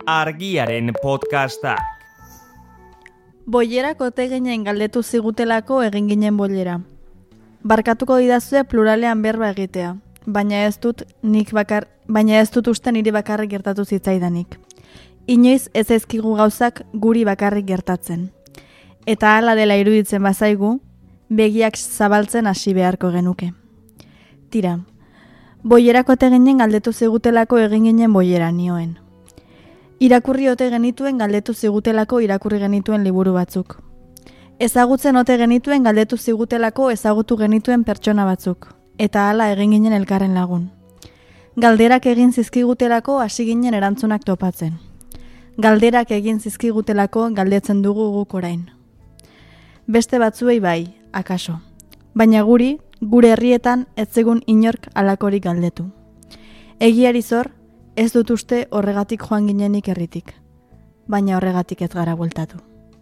Argiaren podcasta. Boilerak ote ginen galdetu zigutelako egin ginen boilera. Barkatuko didazue pluralean berba egitea, baina ez dut uste niri bakarrik gertatu zitzaidanik. Inoiz ez ezkigu gauzak guri bakarrik gertatzen. Eta hala dela iruditzen bazaigu, begiak zabaltzen hasi beharko genuke. Tira, boilerak ote ginen galdetu zigutelako egin ginen boilera nioen. Irakurri ote genituen galdetu zigutelako irakurri genituen liburu batzuk. Ezagutzen ote genituen galdetu zigutelako ezagutu genituen pertsona batzuk. Eta hala egin ginen elkarren lagun. Galderak egin zizkigutelako hasi ginen erantzunak topatzen. Galderak egin zizkigutelako galdetzen dugu guk orain. Beste batzuei bai, akaso. Baina gure herrietan ez zegun inork alakorik galdetu. Egiari zor, ez dut uste horregatik joan ginenik herritik. Baina horregatik ez gara bueltatu.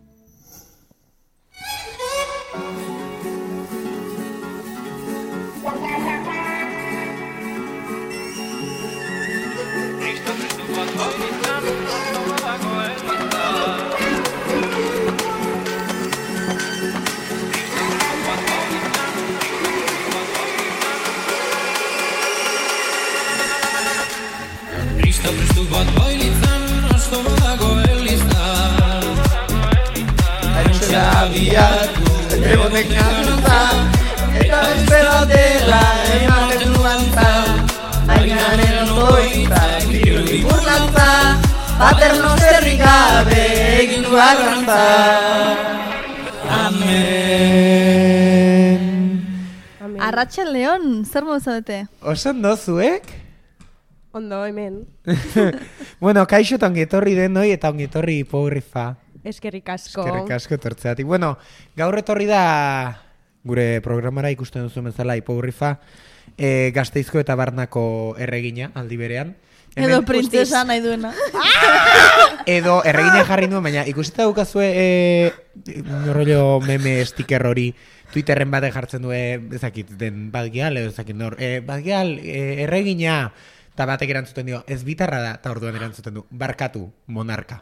Prestu bat bailitzan, asto badago elizan. Haintxera abiatu, ebotek naruta, eta espero dela ematen duantza. Aginaren ondoitza, kirudi burlantza, paterno zerrik gabe egin du arrantza. Amen. Arratxal Leon, zer mozadete? Osan dozuek? Ondo, hemen. Bueno, kaixo eta ongetorri denoi eta ongetorri hipogrifa. Eskerrik asko. Eskerrik asko etortzeatik. Bueno, gaur etorri da gure programara ikusten duzu bezala hipogrifa, Gasteizko eta Barnako erregina aldi berean. Edo printzesa nahi duena. Edo erregina jarri nuen, baina ikusita dukazue rollo meme sticker hori Twitterren batek jartzen du ezakit den Badgial edo ezakit nor. Badgial, erregina. Eta batek erantzuten dio, ez bitarra da, eta orduan erantzuten du, barkatu, monarka.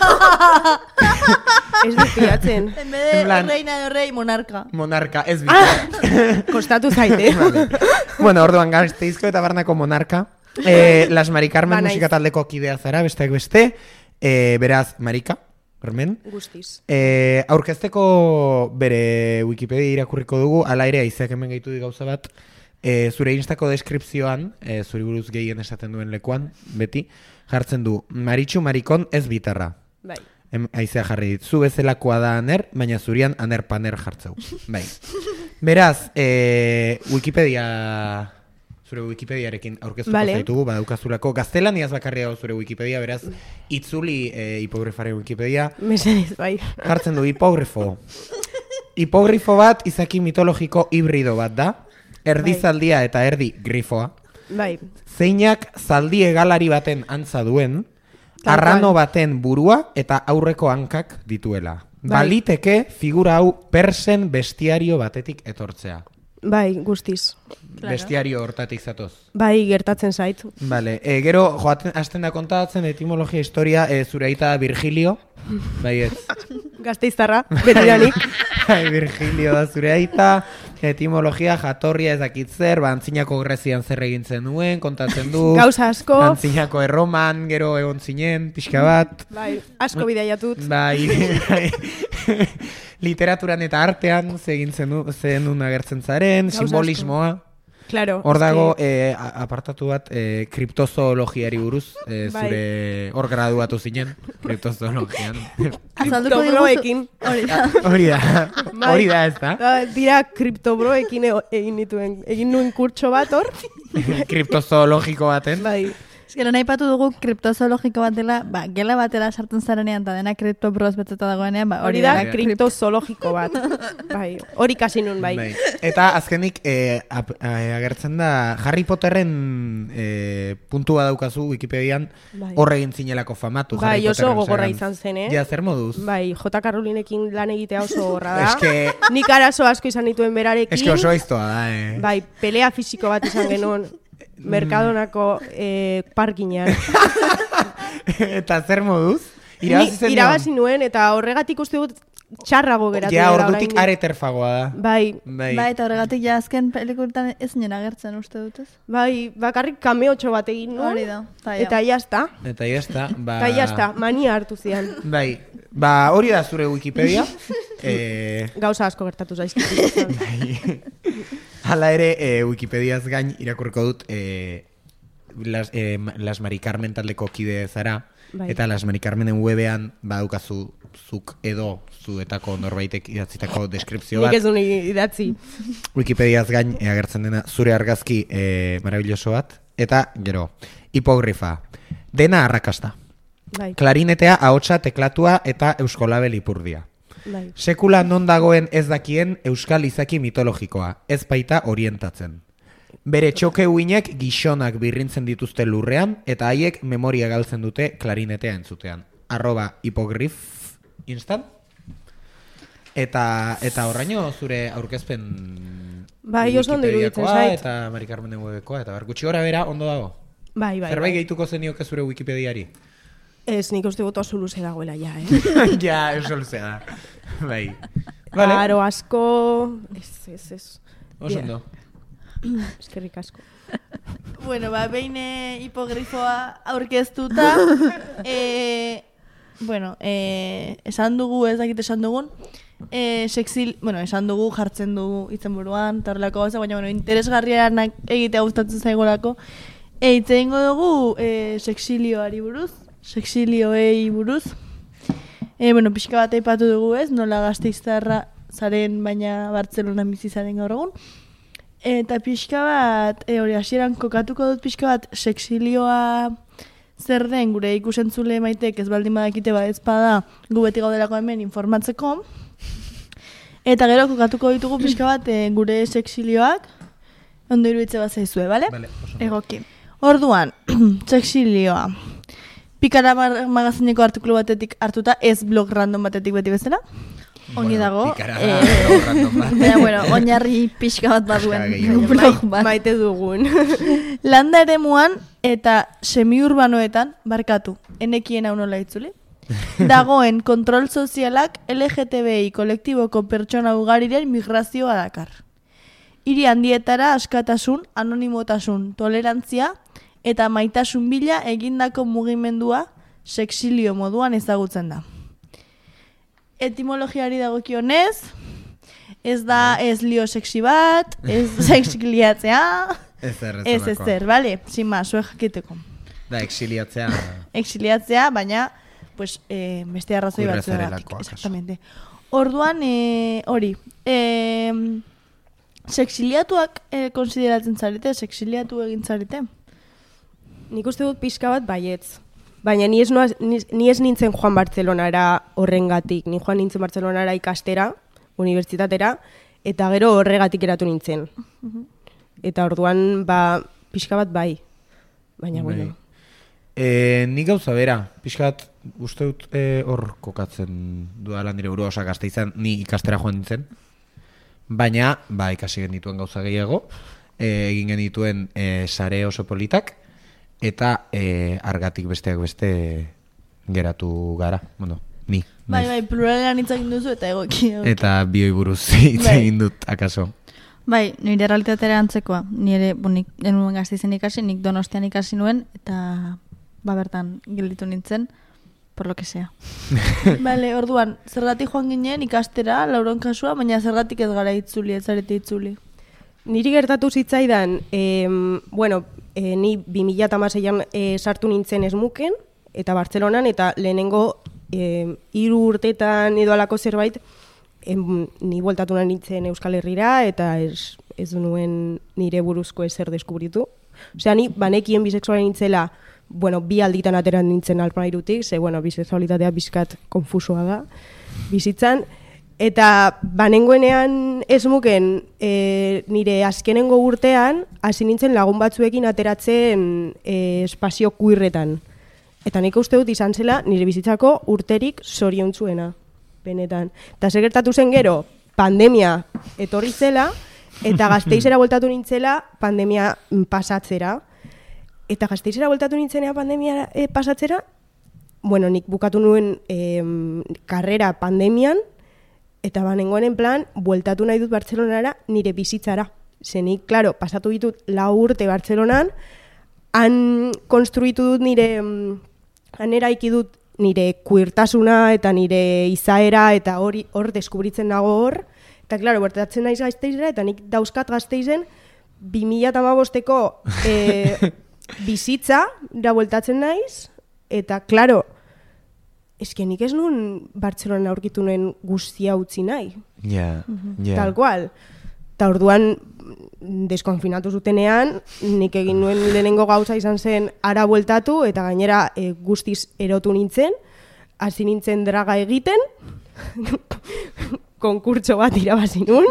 Ez dut pilatzen. En vez de reina de rey, monarka. Monarka, ez bitarra. Kostatu zaite. Vale. Bueno, orduan Gasteizko eta Barnako monarka. Las Mari Carmen musika taldeko kidea zara, besteak beste. Beraz, Marika, Carmen. Guztiz. Aurkezteko bere Wikipedia irakurriko dugu, ala ere aizeak hemen gaitu di gauza bat. Zure instako deskripzioan, zuri buruz gehien esaten duen lekuan, beti, jartzen du, Maritxu Marikon ez bitarra. Bai. Aizea jarri dit, zu bezalakoa da aner, baina zurian aner paner jartzeu. Bai. Beraz, zure Wikipediarekin aurkeztuko zaitugu, badaukazulako. Gaztelaniaz bakarri dago zure Wikipedia, beraz, itzuli hipogrifaren Wikipedia. Mesedez, bai. Jartzen du, hipogrifo. Hipogrifo bat, izaki mitologiko hibrido bat da. Erdi zaldia eta erdi grifoa. Bai. Zeinak zaldi egalari baten antza duen, arrano baten burua eta aurreko hankak dituela. Bai. Baliteke figura hau persen bestiario batetik etortzea. Bai, guztiz. Bestiario hortatik zatoz. Bai, gertatzen zait. Vale, gero hasten da kontatzen etimologia historia zure aita Virgilio. Bai ez. Gasteiztarra, betiranik. Bai, Virgilio da zure aita. Etimologia jatorria ezakit zer, Antzinako Grezian zer egin zenuen, kontatzen du. Gauza asko. Antzinako Erroman, gero egon zinen, pixka bat. Bai, asko bidaiatut. Bai. Literaturan eta artean zegin zenun agertzen zaren, simbolismoa. Claro. Hor dago apartatu bat kriptozoologiari buruz, zure hor graduatu zinen, kriptozoologian. Kriptobroekin. Hori da, ez da? Dira kriptobroekin egin nuen kurtso bat hor. Kriptozoologiko baten. Bai. Gero nahi patu dugu kriptozoologiko bat dela, gela batera sartzen zarenean, eta dena kriptobroz beteta dagoenean, hori da kriptozoologiko bat. Bai, hori kasi nun, bai. Eta azkenik agertzen da Harry Potterren puntua daukazu Wikipedian horre egin zinelako famatu. Bai, oso gogorra izan zen, Ja, zer moduz? Bai, J. Karolinekin lan egitea oso gorra da. Nik arazo asko izan dituen berarekin. Eske oso aiztoa da, Bai, pelea fisiko bat izan genuen. Mercadonako parkinean. Eta zer moduz? Irabazi nuen, eta horregatik uste dut txarrago geratu. Ja, ordutik areterfagoa da. Bai, eta horregatik ja azken pelikuletan ez nien agertzen uste dut ez? Bai, bakarrik kameotxo bat egin nuen. Hori da. Eta jazta. Eta jazta, mania hartu zian. Bai, hori da zure Wikipedia. Gauza asko gertatu zaizkizu. Bai. Hala ere, Wikipediaz gain irakurriko dut Las Mari Carmen taldeko kide zara. Bai. Eta Las Mari Carmenen webean badaukazu zuk edo zuetako norbaitek idatzitako deskripzio bat. Nik ez duen idatzi. Wikipediaz gain agertzen dena zure argazki maravilloso bat. Eta gero, hipogrifa. Dena arrakasta. Bai. Klarinetea, ahotsa, teklatua eta euskolabe lipurdia. Bai. Sekula non dagoen ez dakien euskal izaki mitologikoa. Ez baita orientatzen. Bere txoke uinek gixonak birrintzen dituzte lurrean, eta haiek memoria galtzen dute klarinetea entzutean. @hipogrif instant. Eta horraino zure aurkezpen bai, oso ondo iruditzen zait. Eta Mari Carmenen webekoa, eta gutxi gora bera ondo dago. Bai. Zerbait gehituko zenioke zure Wikipediari? Ez, nik uste dut oso luze dagoela ja, Ja, oso luze da. Bai. Aro asko... Ez. Oso ondo. Eskerrik asko. Bueno, behin hipogrifoa aurkeztuta, esan dugu, ez dakit esan dugun, esan dugu, jartzen dugu izenburuan, tarlako gauza, baina, interesgarrianak egitea gustatzen zaigolako. Eitze ingo dugu sexilioari buruz, sexilioei buruz. Pixka bat aipatu dugu ez, nola Gasteiztarra zaren, baina Bartzelonan bizi zaren gaur egun. Eta pixka bat, hori hasieran kokatuko dut pixka bat, sexilioa zer den gure ikusentzule maitek ez baldin badakite ezpada gu beti gaudelako hemen informatzeko. Eta gero kokatuko ditugu pixka bat gure sexilioak, ondo iruditze bat zaizue, bale? Egoki. Orduan, sexilioa. Pikara magazineko artikulu batetik hartuta, ez blog random batetik beti bezala. Ongi dago. Oinarri pixka bat baduen blog bat. Maite dugun. Landa eremuan eta semiurbanoetan, barkatu, enekien hau nola itzuli, dagoen kontrol sozialak LGTBI kolektiboko pertsona ugariren migrazioa dakar. Hiri handietara askatasun, anonimotasun, tolerantzia eta maitasun bila egindako mugimendua sexilio moduan ezagutzen da. Etimologiari dagokionez, ez da ez lio sexi bat, ez sexiliatzea, ez zer, bale? Sin más, zue jakiteko. Da, exiliatzea. Exiliatzea, baina, beste arrazoi batzuagatik. Exactamente. Orduan, hori, sexiliatuak konsideratzen zarete, sexiliatu egin zarete? Nik uste dut pixka bat baietz. Baina ni ez nintzen joan Bartzelonara horrengatik. Ni joan nintzen Bartzelonara ikastera, unibertsitatera, eta gero horregatik eratu nintzen. Eta orduan, pixka bat bai. Baina, bueno. Nik gauza bera, pixka bat uste dut hor kokatzen dudalan nire burua osak Gasteizen, ni ikastera joan nintzen. Baina, ikasi genituen gauza gehiago, egin genituen sare oso politak, eta argatik besteak beste geratu gara, ni. Bai, pluralean hitz egin duzu eta egoki. Eta bioi buruz hitz egin dut, akaso. Bai, nire realitatera antzekoa. Nire, nik denuen Gasteizen ikasi, nik Donostian ikasi nuen, eta bertan gelditu nintzen, por lo que sea. Bale, orduan, zergatik joan ginen ikastera, Lauron kasua, baina zergatik ez gara itzuli, ez zarete itzuli. Niri gertatu zitzaidan, ni 2016an sartu nintzen esmuken, eta Bartzelonan, eta lehenengo 3 urtetan edo alako zerbait, ni bueltatu nintzen Euskal Herrira, eta ez nuen nire buruzko ezer deskubritu. Osea, ni banekien bisexuala nintzela, bi alditan ateran nintzen Alpamairutik, ze, bisexualitatea bizkat konfusoa da bizitzan, eta banengoenean esmuken nire azkenengo urtean hasi nintzen lagun batzuekin ateratzen espazio queerretan. Eta nik uste dut izan zela nire bizitzako urterik zoriontsuena, benetan. Eta zer gertatu zen gero, pandemia etorri zela, eta Gasteizera bueltatu nintzela pandemia pasatzera. Eta Gasteizera bueltatu nintzenea pandemia pasatzera, bueno, nik bukatu nuen karrera pandemian, eta banengoen plan, bueltatu nahi dut Bartzelonara nire bizitzara. Zenik, klaro, pasatu ditut 4 urte Bartzelonan, han konstruitu dut han eraiki dut nire queertasuna eta nire izaera eta hor deskubritzen nago hor. Eta, klaro, bertatzen naiz Gasteizera eta nik dauzkat Gasteizen 2015ko bizitza da bueltatzen naiz. Eta, klaro, eske nik ez nuen Bartzelona aurkitu nuen guztia utzi nahi. Ja. Tal cual. Eta orduan deskonfinatu zutenean, nik egin nuen lehenengo gauza izan zen ara bueltatu, eta gainera guztiz erotu nintzen, hasi nintzen draga egiten, konkurtso bat irabazi nuen.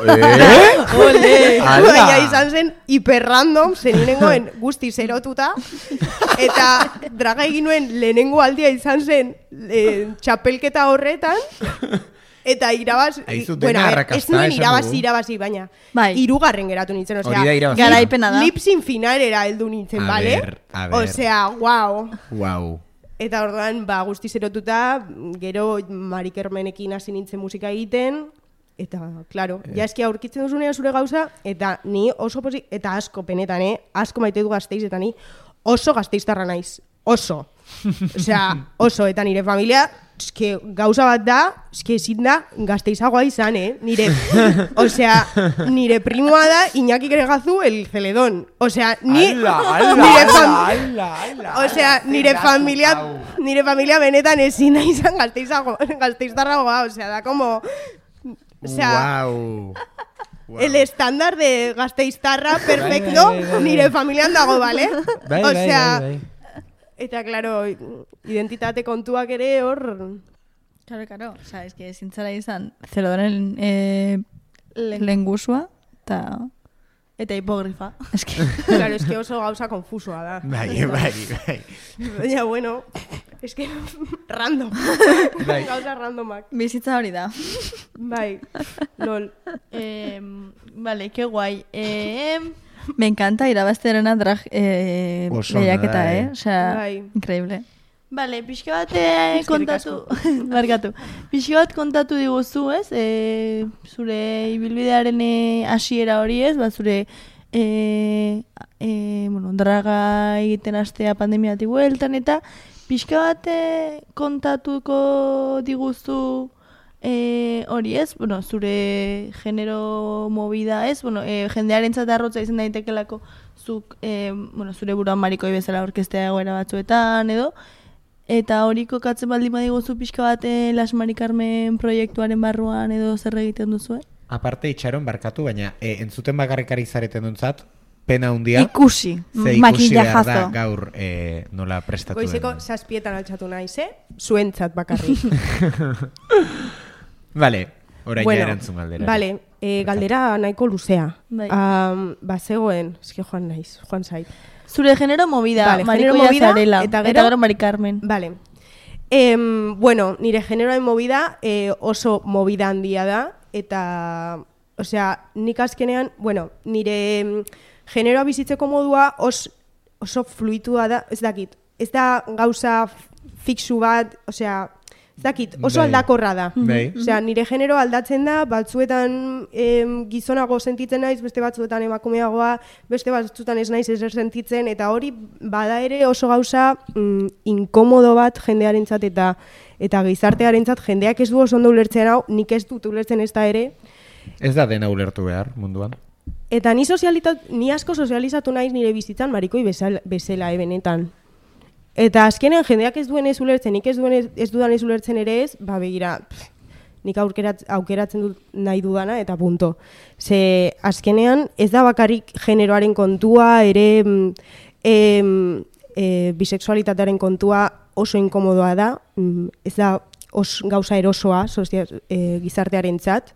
Baina izan zen hiperrandom, zenengoen guztiz erotuta, eta draga egin nuen lehenengo aldia izan zen txapelketa horretan, eta irabazi, bueno, ez nuen irabazi, baina hirugarren geratu nintzen, osea, garaipena da. lipsin finalera heldu nintzen, bale? Osea, Wow. Eta orduan, guztiz erotuta, gero Mari Kermenekin hasi nintzen musika egiten, eta, klaro, ja eski aurkitzen duzunean zure gauza, eta ni oso pozik, eta asko penetan, asko maite du Gasteiz, eta ni oso gasteiztarra naiz, oso. Osea, oso, eta nire familia, eske gauza bat da, eske ezin da Gasteizagoa izan, Osea, nire primoa da Iñaki Gregazu el Celedón. Osea, nire familia benetan ezin da izan Gasteiztarragoa, osea, da como... Osea, el estándar de Gasteiztarra perfecto, nire familian dago, ¿vale? Osea... Eta, klaro, identitate kontuak ere hor... Claro, oza, es que zintzara izan Zelodonen lengusua eta hipogrifa. Claro, es que oso gauza konfusoa da. Bai. Baina, bueno, es que random. Gauza randomak. Bizitza hori da. Bai, lol. Vale, qué guay. Me encanta irabazterena drag lehiaketa, O sea, increíble. Vale, pixka bat kontatu, barkatu. Pixka bat kontatu diguzu, ez? Zure ibilbidearen hasiera hori, ez? Zure draga egiten astea pandemiatik bueltan, eta pixka bat kontatuko diguzu hori, ez? Zure genero movida, ez? Jendearen arrotza izan daitekelako zuk, zure buruan marikoi bezala orkestea egoera batzuetan, edo? Eta hori kokatzen baldin badiguzu pixka bat Las Mari Carmen proiektuaren barruan edo zer egiten duzu, Aparte itxaron barkatu, baina entzuten bakarrikari zareten duntzat, pena hundia. Ikusi, makina jazo. Ze ikusi behar da gaur nola prestatu den. Goizeko 7 altxatu naiz, zuentzat bakarrik. Vale, orain erantzun galdera. Vale, galdera nahiko luzea. Zegoen, eski joan zait. Zure genero movida, marikoia zarela, eta gero Mari Carmen. Vale. Bueno, nire generoen movida oso movida handia da, eta, osea, nik azkenean, bueno, nire generoa bizitzeko modua oso fluitua da, ez dakit, ez da gauza fixu bat, osea, ez dakit, oso aldakorra da. Osea, nire genero aldatzen da, batzuetan gizonago sentitzen naiz, beste batzuetan emakumeagoa, beste batzuetan ez naiz ezer sentitzen, eta hori bada ere oso gauza inkomodo bat jendearentzat eta gizartearentzat, jendeak ez du oso ondo ulertzen hau, nik ez dut ulertzen ez da ere. Ez da dena ulertu behar munduan. Eta ni asko sozializatu naiz nire bizitzan marikoi bezala benetan. Eta azkenean jendeak ez duen ez ulertzen, nik ez dudan ez ulertzen ere ez, begira, nik aukeratzen dut nahi dudana eta punto. Ze azkenean ez da bakarrik generoaren kontua, ere bisexualitatearen kontua oso inkomodoa da, ez da gauza erosoa gizartearentzat.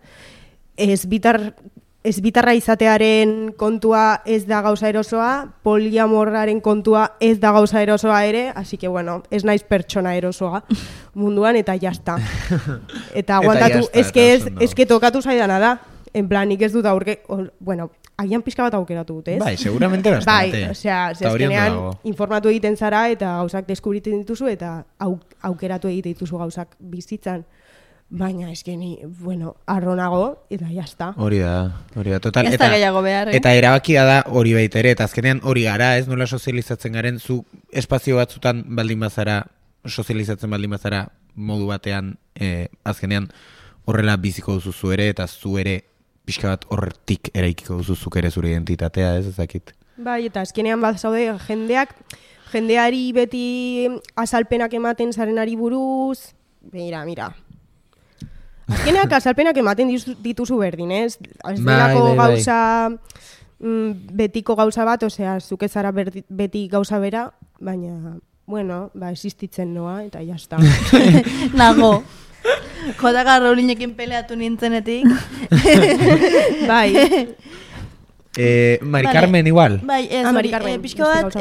Ez bitarra izatearen kontua ez da gauza erosoa, poliamorraren kontua ez da gauza erosoa ere, así que bueno, ez naiz pertsona erosoa munduan eta jazta. Eta aguantatu, ez que tokatu zaidana da, en plan, nik ez dut agian pixka bat aukeratu dut, ez? Bai, seguramente bastante. Bai, osea, zezkenean informatu egiten zara eta gauzak deskubritzen dituzu eta aukeratu egiten dituzu gauzak bizitzan. Baina eskeni, bueno, arronago eta jazta. Hori da, total. Ez da gehiago behar, Eta erabakia da hori baita ere, eta azkenean hori gara, ez nola sozializatzen garen, zu espazio batzutan baldin bazara, sozializatzen baldin bazara modu batean, azkenean horrela biziko duzu zu ere, eta zu ere pixka bat horretik eraikiko duzu zuk ere zure identitatea, ez ezakit. Bai, eta azkenean bat zaude jendeari beti azalpenak ematen zarenari buruz, mira. Azkeneak azalpenak ematen dituzu berdin, ez? Ez delako gauza, betiko gauza bat, osea, zuke zara beti gauza bera, baina, bueno, existitzen noa, eta jazta. Nago. J.K. Rowlingekin peleatu nintzenetik. Bai. Mari Carmen igual. Bai, ez hori, pixka bat,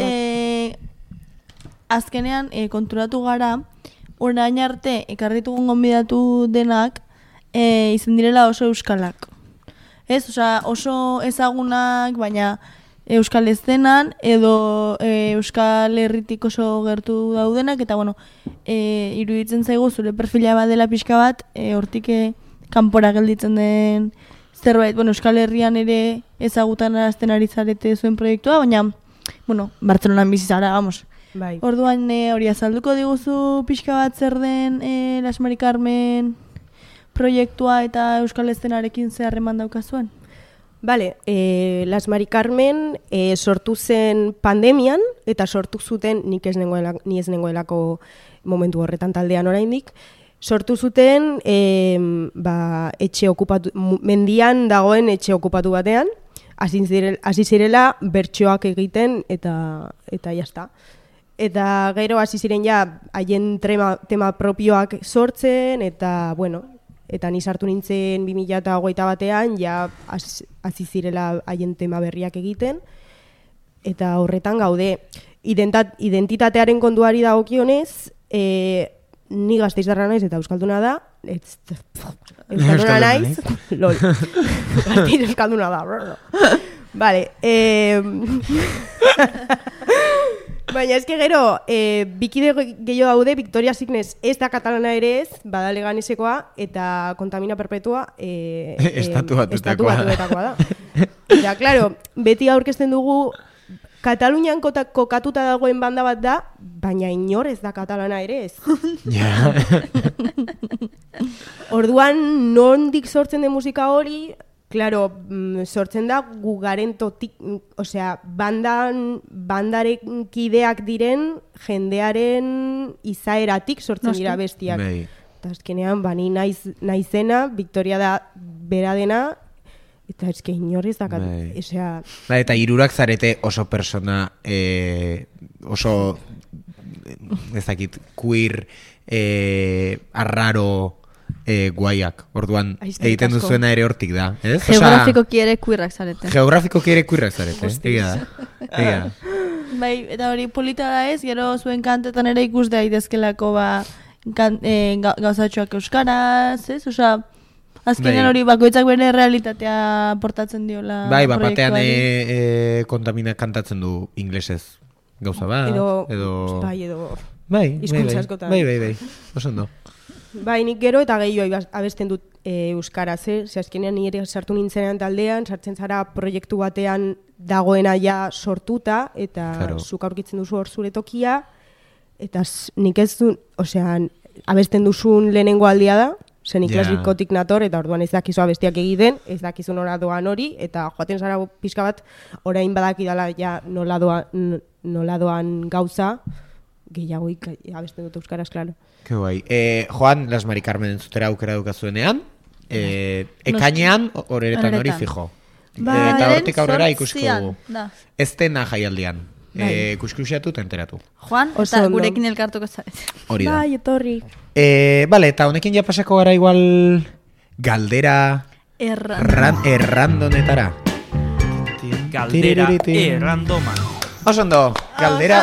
azkenean konturatu gara, orain arte ekarritugun gonbidatu denak, izan direla oso euskalak. Ez, osea, oso ezagunak, baina euskal eszenan, edo euskal herritik oso gertu daudenak, eta bueno, iruditzen zaigu zure perfila bat dela pixka bat, hortik kanpora gelditzen den zerbait, bueno, euskal herrian ere ezagutan arazten ari zarete zuen proiektua, baina, bueno, Bartzelonan bizi zara, vamos. Bai. Orduan hori azalduko diguzu pixka bat zer den Las Mari Carmen proiektua eta euskal eszenarekin zer harreman daukazuen? Bale, Las Mari Carmen sortu zen pandemian, eta sortu zuten, ni ez nengoelako momentu horretan taldean oraindik, sortu zuten etxe okupatu, mendian dagoen etxe okupatu batean, hasi zirela bertsoak egiten eta jazta. Eta gero hasi ziren ja haien tema propioak sortzen, eta bueno, eta ni sartu nintzen 2021 batean, ja hasi zirela haien tema berriak egiten, eta horretan gaude. Identitatearen konduari dagokionez, ni gasteiztarra naiz eta euskalduna da, euskalduna naiz, lol, gasteiz euskalduna da, vale, baina eske gero, bikide gehiago daude, Victoria Signes ez da katalana ere ez, bada Leganesekoa, eta Kontamina Perpetua estatu batuetakoa da. Eta, klaro, beti aurkezten dugu, Katalunian kokatuta dagoen banda bat da, baina inor ez da katalana ere ez. Orduan, nondik sortzen den musika hori, claro, sortzen da gugaren totik, osea, bandaren kideak diren jendearen izaeratik sortzen dira bestiak. Eta azkenean, bani naizena, Victoria da bera dena, eta eske inorriz dakat, osea... Ba, eta hirurak zarete oso persona, oso, ezakit, queer, arraro, guaiak. Orduan, egiten duzuena ere hortik da, ez? Geografikoki ere queerak zarete. Geografikoki ere queerak zarete, egia da. Bai, eta hori polita da ez, gero zuen kantetan ere ikus daitezkelako gauzatxoak euskaraz, ez? Osea, azkenean hori bakoitzak bere realitatea portatzen diola. Bai, batean Kontamina kantatzen du inglesez gauza bat. Edo hizkuntza askotan. Bai, oso ondo. Bai, nik gero eta gehiago abesten dut euskaraz, ze azkenean nire sartu nintzenean taldean, sartzen zara proiektu batean dagoena ja sortuta, eta zuk aurkitzen duzu hor zure tokia, eta nik ez du, osea, abesten duzun lehenengo aldia da, zen Niklas Bikotik nator, eta orduan ez dakizu abestiak egiten, ez dakizu nola doan hori, eta joaten zara pixka bat, orain badakidala ja nola doan gauza, gehiagoik abesten dut euskaraz, klaro. Que guai. Joan, Las Mari Carmen entzutera aukera dukazuenean, ekainean horeretan hori fijo. Eta hortik aurrera ikusko dugu. Ez dena jaialdian. Kuskusiatu eta enteratu. Juan, eta gurekin elkartuko zaret. Hori da. Bai, etorri. Bale, eta honekin ja pasako gara igual galdera errandonetara. Galdera errandoma. Osondo, galdera,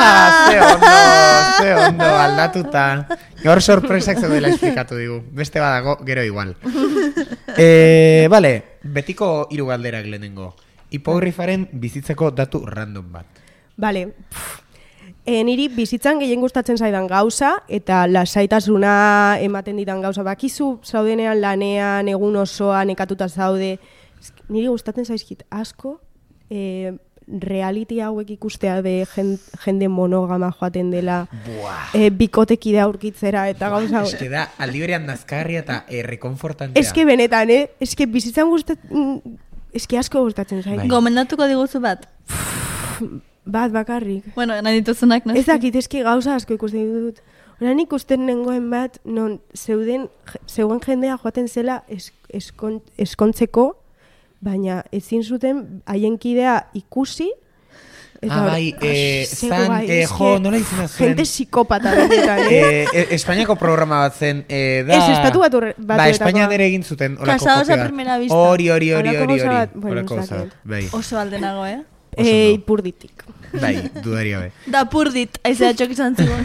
ze ondo, aldatuta. Gaur sorpresak zeudela esplikatu digu. Beste badago, gero igual. Bale, betiko hiru galderak lehenengo. Hipogrifaren bizitzeko datu random bat. Bale, niri bizitzan gehien gustatzen zaidan gauza, eta lasaitasuna ematen didan gauza. Bakizu zaudenean lanean, egun osoa, nekatuta zaude. Niri gustatzen zaizkit asko, reality hauek ikustea de jende monogama joaten dela, bikotekide aurkitzera eta gauza. Eske da, aldi berean nazkarria eta rekonfortantea. Eske benetan, eske bizitzan eske asko gustatzen zait. Gomendatuko diguzu bat? Bat bakarrik. Bueno, nahi dituzunak, no? Ez dakit, eski gauza asko ikusten ditut. Horan ikusten nengoen bat, non zeuen jendea joaten zela eskontzeko, baina ezin zuten haien kidea ikusi. Nola izena zuen? Gente psikopata. Espainiako programa bat zen, da... Ez, estatu batuetako. Ba, Espainia dere egin zuten, olako Casados a primera vista. Hori. Olako Bai. Oso aldenago, Ipurditik. Bai, dudaria be. Da purdit, aizea txok izan zigun.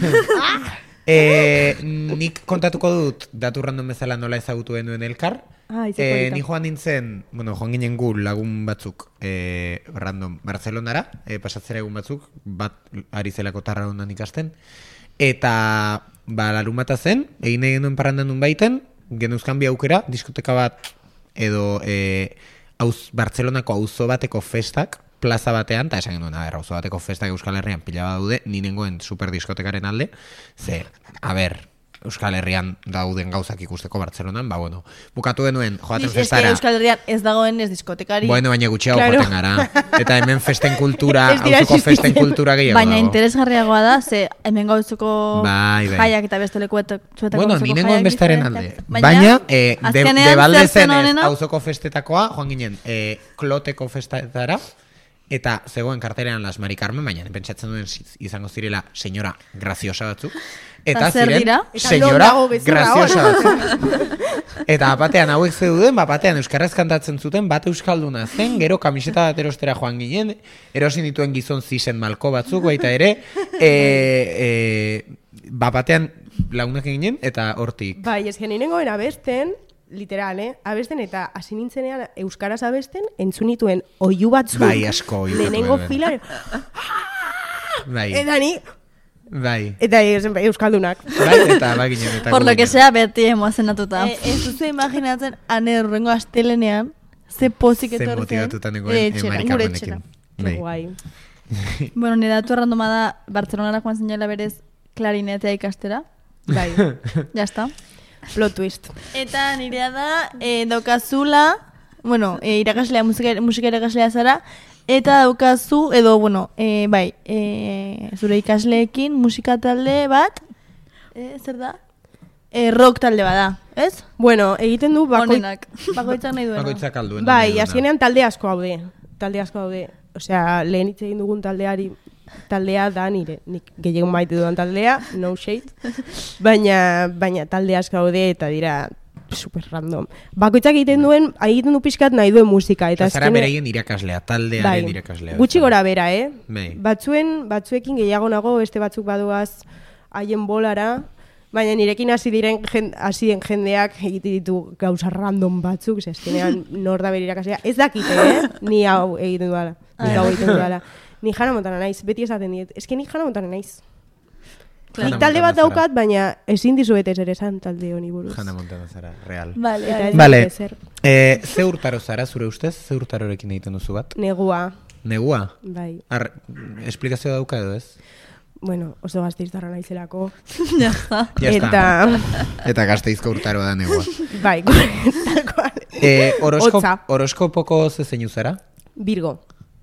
Nik kontatuko dut datu random bezala nola ezagutu duen elkar. Ni joan nintzen, joan ginen gu lagun batzuk random Barcelonara, pasatzera egun batzuk, bat ari zelako tarra hondan ikasten, eta larun bata zen, egin egin duen parrandan duen baiten, geneuzkan bi aukera, diskoteka bat edo Barcelonako auzo bateko festak, plaza batean, eta esan genuen, auzo bateko festak Euskal Herrian pila daude, ni nengoen superdiskotekaren alde, Euskal Herrian dauden gauzak ikusteko Bartzelonan, bukatu denuen, joaten festara. Euskal Herrian ez dagoen ez diskotekari. Baina gutxiago joaten gara. Eta hemen festen kultura, auzuko festen kultura gehiago dago. Baina interesgarriagoa da, ze hemen gauzuko jaiak eta beste lekuetak zuetako gauzuko jaiak. Ni nengoen bestaren alde. Baina, debalde zenez, auzoko festetakoa, joan ginen, kloteko festetara, eta zegoen karterean Las Mari Carmen, baina pentsatzen duen izango zirela senyora graziosa batzuk. Eta ziren, senyora graziosa batzuk. Eta batean hauek zeuden, batean euskaraz kantatzen zuten, bat euskalduna zen, gero kamiseta bat erostera joan ginen, erosin dituen gizon zisen malko batzuk, baita ere, batean lagunak ginen, eta hortik. Bai, ez geninengoen abesten, literal, abesten eta hasi nintzenean euskaraz abesten, entzunituen oihu batzuk. Bai, asko oihu batzuk. Lehenengo filar. Bai. Eta ni... Bai. Eta euskaldunak. Bai, eta baginen. Por lo que sea, beti emoazen atuta. Ez duzu imaginatzen, ane urrengo astelenean, ze pozik etorzen. Ze motivatuta nengoen Marikarmenekin. Guai. Bueno, nire datu randoma da, Bartzelonara joan zinela berez klarinetea ikastera. Bai. Ya está. Plot twist. Eta nirea da, daukazula, bueno, irakaslea, musika irakaslea zara, eta daukazu, edo, bueno, zure ikasleekin musika talde bat, zer da? Rock talde bat da, ez? Bueno, egiten du bakoitzak nahi duena. Bakoitzak alduen. Bai, azkenean talde asko haude. Osea, lehen hitz egin dugun taldea da nire, nik gehiago maite dudan taldea, no shade, baina talde asko haude eta dira super random. Bakoitzak egiten du pixkat nahi duen musika. Eta zara bereien irakaslea, taldearen irakaslea. Gutxi gora bera, Bai. Batzuekin gehiago nago, beste batzuk badoaz haien bolara, baina nirekin hasi den jendeak egiten ditu gauza random batzuk, zeskenean nor da bere irakaslea. Ez dakite, ni hau egiten dudala. Ni Hannah Montana naiz, beti esaten diet. Ez que ni Hannah Montana naiz. Nik talde bat daukat, baina ezin dizuet ez ere esan talde honi buruz. Hannah Montana zara, real. Vale. Ze urtaro zara, zure ustez? Ze urtarorekin egiten duzu bat? Negua. Negua? Bai. Esplikazio dauka edo ez? Bueno, oso gazteiztarra naizelako. Ya está. Eta gazteizko urtaro da negua. Bai, tal cual. Horoskopoko zezeinu zara? Virgo.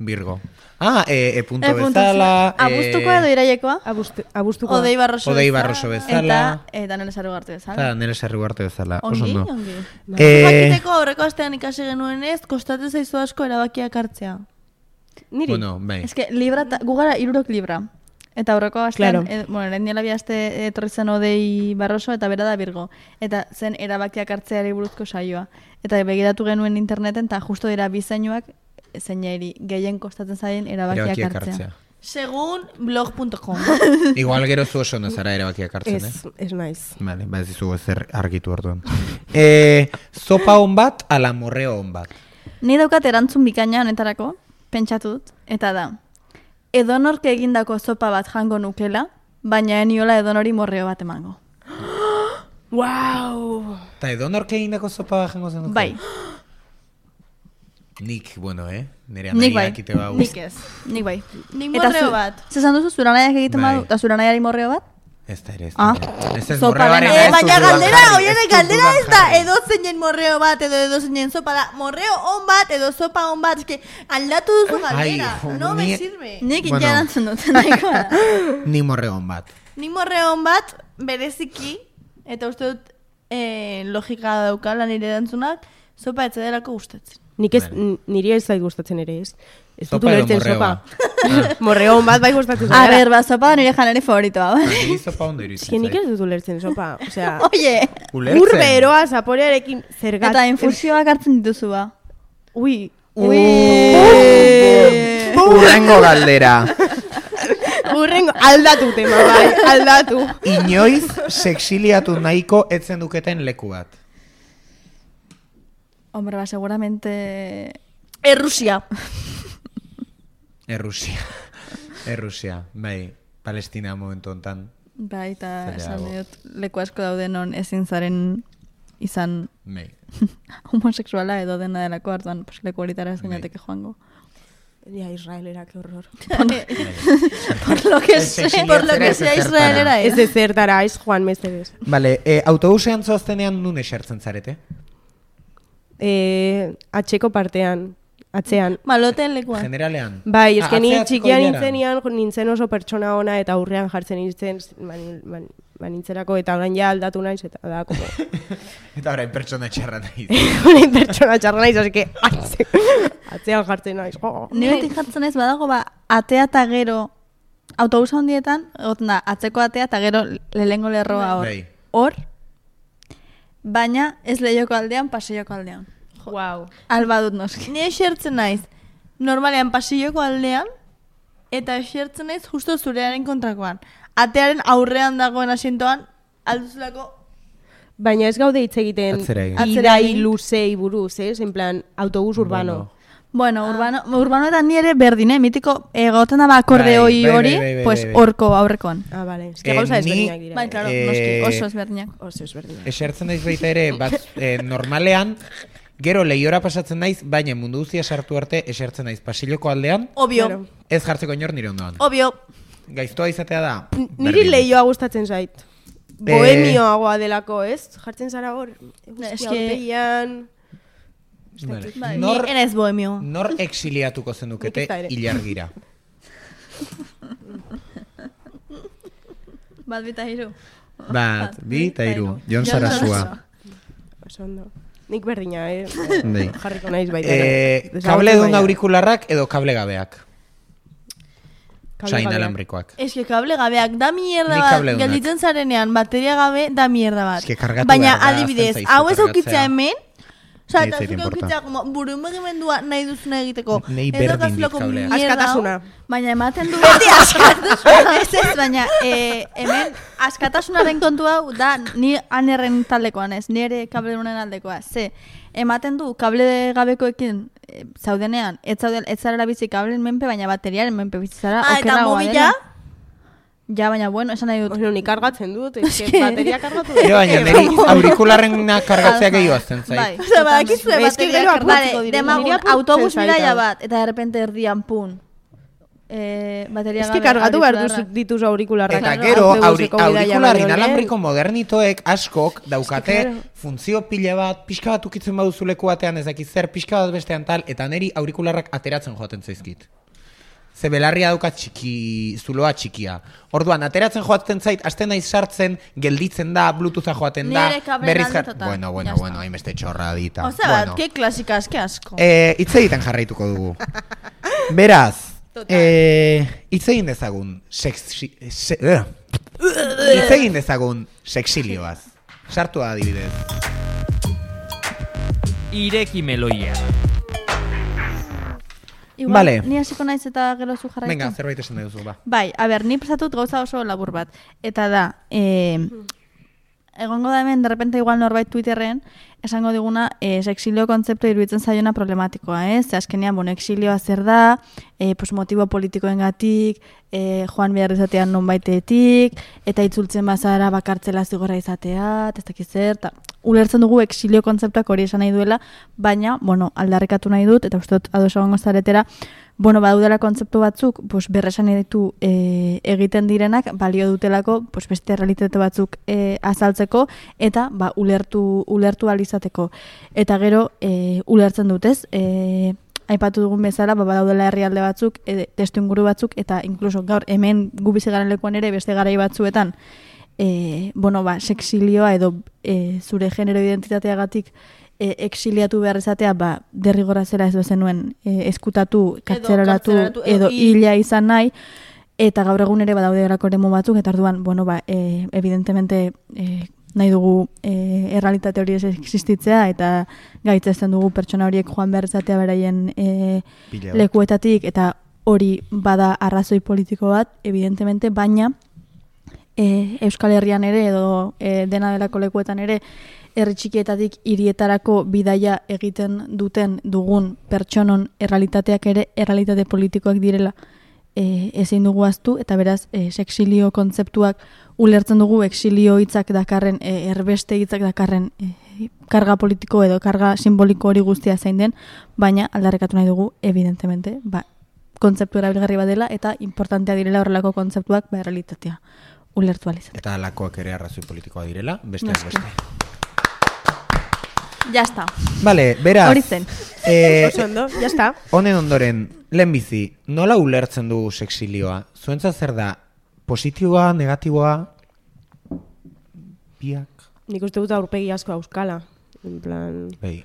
Punto bezala. Abuztuko edo irailekoa? Abuztuko. Odei Barroso bezala. Eta Nele Sarrugarte bezala. Eta Nele Sarrugarte bezala. Ongi. Jakiteko aurreko astean ikasi genuen ez, kostatzen zaizu asko erabakiak hartzea. Niri? Bueno, bai. Ez que gugara 3 libra. Eta aurreko astean, niela bi aste etorri zen Odei Barroso eta bera da Virgo. Eta zen erabakiak hartzeari buruzko saioa. Eta begiratu genuen interneten, eta justo dira bizainuak, zeinari gehien kostatzen zaien erabakiak hartzea. Segun blog.com. Igual gero zu oso nazara erabakiak hartzen, Ez naiz. Vale, ez dizu ezer argitu orduan. Zopa hon bat, ala morreo hon bat. Ni daukat erantzun bikaina honetarako. pentsatut, eta da, edonork egindako zopa bat jango nukela, baina eniola edonori morreo bat emango. Wow! Eta edonork egindako zopa bat jango zen dukela? Bai. Nik, nire Nik bai. anaiak ite bau. Nik ez. Nik bai. Nik morreo bat. Zezan duzu, zura nahiak egiten Bai. badu, eta zura nahiari morreo bat? Ez da ere, ez Ah. da. Ez ez Zopa morreoaren dena. ez Baina dut dudan galdera, jarri, oiene, dut galdera dudan ez da jarri. edo zeinen morreo bat edo edo zeinen sopa da. Morreo on bat edo sopa on bat. Eske aldatu duzu galdera. No me sirve. Nik Bueno. jarantzen dut, nahikoa da. Ni morreon bat. Nik morreo on bat bereziki, eta uste dut logika daukala nire erantzunak, sopa etze delako gustatzen. Nik ez, niri ez zait gustatzen ere ez. Ez dut Sopa edo ulertzen morreoa? sopa. Morreon bat bai gustatzen A ber, sopa da nire janari favoritoa, bai. Niri zopa ondo Eske iruditzen nik ez dut ulertzen sopa. Osea, Oye! Ulertzen. ur beroa zaporearekin zergat. Eta infusioak hartzen dituzu ba. Ui, Urrengo galdera. urrengo, aldatu tema bai, aldatu. Inoiz sexiliatu nahiko etzen duketen leku bat. Hombre, ba, seguramente... Errusia. Errusia, bai, Palestina momentu hontan, Bai, eta Zaila esan dago. dut, leku asko daude non ezin zaren izan bai. homosexuala edo dena delako hartuan, pues, leku horitara ez Bai. gainateke joango. Ja, Israelera, que horror. Por lo que sé. Por lo que sea Israelera Ez ez. ezertara, ez Juan Mesedez. Vale, autobusean zoaztenean nun esertzen zarete? Atxeko partean, atzean. Maloten lekuan. Generalean? Bai, eske ni atzeatzeko txikia ilaran? nintzen oso pertsona ona eta aurrean jartzen nintzen nintzerako eta orain ja aldatu naiz eta da como Eta orain pertsona txarra nahi. orain pertsona txarra naiz, así que atzean jartzen naiz. Ni beti jartzen ez badago, ba, atea eta gero, autobusa hondietan, egoten da, atzeko atea eta gero lehengo lerroa hor. Bai. Hor, baina ez lehioko aldean, paseioko aldean. Wow. Alba dut noski. Ni esertzen naiz. Normalean pasilloko aldean, eta esertzen naiz justo zurearen kontrakoan. Atearen aurrean dagoen asientoan, alduzulako... Baina ez gaude hitz egiten Atzera egin. Atzera bidai egin. luzei buruz, ez? En plan, autobus urbano. Bueno, urbano eta ni ere berdin, mitiko egoten daba akordeoi Bai, bai, hori, bai, bai, pues bai, bai. horko aurrekoan. Ah, vale. Ez que gauza ni- ezberdinak dira. Bai, claro, Eh, noski, oso ezberdinak. Oso ezberdinak. Esertzen naiz baita ere, normalean, gero lehiora pasatzen naiz, baina mundu guztia sartu arte esertzen naiz pasiloko aldean, Obvio, Claro. ez jartzeko inor nire ondoan. obvio. Gaiztoa izatea da, Niri berdin. lehioa gustatzen zait. Bohemioagoa delako, ez? Jartzen zara hor, guztia Eske- aurpegian... Vale. Bai, Nor, Ni enez bohemio. nor exiliatuko zenukete Nik ez da ere. ilargira? Bat bita hiru. Bat, bi eta hiru. Jon Sarasua. Oso ondo. Nik berdina, Bai. jarriko naiz baita. Kable dun aurikularrak edo kable gabeak? Osa, inalambrikoak. Eske kable gabeak da mierda Nik bat, kable dunak. gelditzen zarenean, bateria gabe da mierda bat. Eske kargatu Baina behar da, adibidez, azten zaizu hau ez kargatzea. aukitzea hemen, osa, Ni eta zait zuk importa. aukitzea como buru mugimendua nahi duzuna egiteko. Nei Ez berdin daukazulako dit kablea. mierda hau. Askatasuna. Baina ematen du beti askatasuna. Ez, baina hemen askatasunaren kontu hau da ni anerren taldekoan ez, ni ere kable honen aldekoa. Ze, ematen du kable gabekoekin zaudenean, ez zara bizi kableen menpe, baina bateriaren menpe bizi zara. Ah, eta okerragoa mobila? dela. Ja, baina bueno, esan nahi dut. Oso, nik kargatzen dut, eske bateria kargatu Jo, baina niri aurikularrena kargatzea gehiago azten zait. Bai. Osa, badakizue Eske bateria gero kargatzeko apurtzeko direla. direla. Demagun Niri apurtzen autobus zait bidaia hau. bat, eta de repente erdian pun. Bateria Eske gabe kargatu behar aurikularra. dituz aurikularrak. Eta gero, Autobuseko bidaia aurikular baino lehen. inalambriko modernitoek askok daukate claro. funtzio pile bat, pixka bat ukitzen baduzu leku batean ez dakit zer, pixka bat bestean tal, eta niri aurikularrak ateratzen joaten zaizkit. Ze belarria daukat zuloa txikia. Orduan, ateratzen joaten zait, hasten naiz sartzen, gelditzen da, bluetootha joaten da, Nire kableen berriz alde total. Ya Bueno, está. hainbeste txorra dita. Osa, bat, ke klasika aske asko. Hitz egiten jarraituko dugu. Beraz, hitz egin dezagun hitz egin dezagun sexilioaz. Sartu da adibidez. Ireki meloia. Igual, Vale. ni hasiko naiz eta gero zu jarraitu. Venga, zerbait esan duzu, ba. Bai, a ber, ni prestatut gauza oso labur bat. Eta da, egongo da hemen, de repente igual norbait Twitterren, esango diguna, exilio kontzeptu iruditzen zaiona problematikoa, Ze azkenean, exilioa zer da, pues motibo politikoengatik, joan behar izatean nonbaitetik, eta itzultzen bazara bakartzela zigorra izatea, ez dakiz zer, eta ulertzen dugu exilio kontzeptuak hori esan nahi duela, baina, aldarrikatu nahi dut, eta uste dut ados egongo zaretera, badaudela kontzeptu batzuk, berresan ditu egiten direnak, balio dutelako, beste realitate batzuk azaltzeko, eta ulertu alizateko. Eta gero, ulertzen dutez, aipatu dugun bezala, badaudela herrialde batzuk, testu inguru batzuk, eta inkluso gaur hemen gu bizi garen lekuan ere, beste garai batzuetan, sexilioa edo zure genero identitateagatik exiliatu behar izatea, derrigorra zera ez bezenuen eskutatu, kartzelaratu edo hila izan nahi, eta gaur egun ere badaude erako eremu batzuk, eta orduan, evidentemente nahi dugu errealitate hori ez existitzea, eta gaitzesten dugu pertsona horiek joan behar izatea beraien lekuetatik, eta hori bada arrazoi politiko bat, evidentemente, baina Euskal Herrian ere, edo dena delako lekuetan ere, herri txikietatik hirietarako bidaia egiten dugun pertsonon errealitateak ere errealitate politikoak direla ezin dugu ahaztu, eta beraz exilio kontzeptuak ulertzen dugu exilio hitzak dakarren, erbeste hitzak dakarren karga politiko edo karga simboliko hori guztia zein den, baina aldarrekatu nahi dugu, evidentemente, kontzeptu erabilgarri badela eta importantea direla horrelako kontzeptuak errealitatea ulertu alizat. Eta alakoak ere arrazoi politikoa direla, beste ez beste. Ya está. Vale, beraz. Hori zen. Oso ondo, ya está. Honen ondoren, lehenbizi, nola ulertzen dugu sexilioa? Zuentzat zer da, positiboa, negatiboa, biak? Nik uste dut aurpegi asko auskala. En plan... Bai.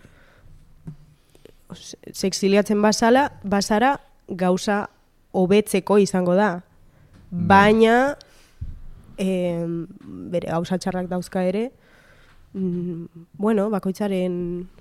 Sexiliatzen bazara gauza hobetzeko izango da. Baina, bere gauza txarrak dauzka ere, bakoitzaren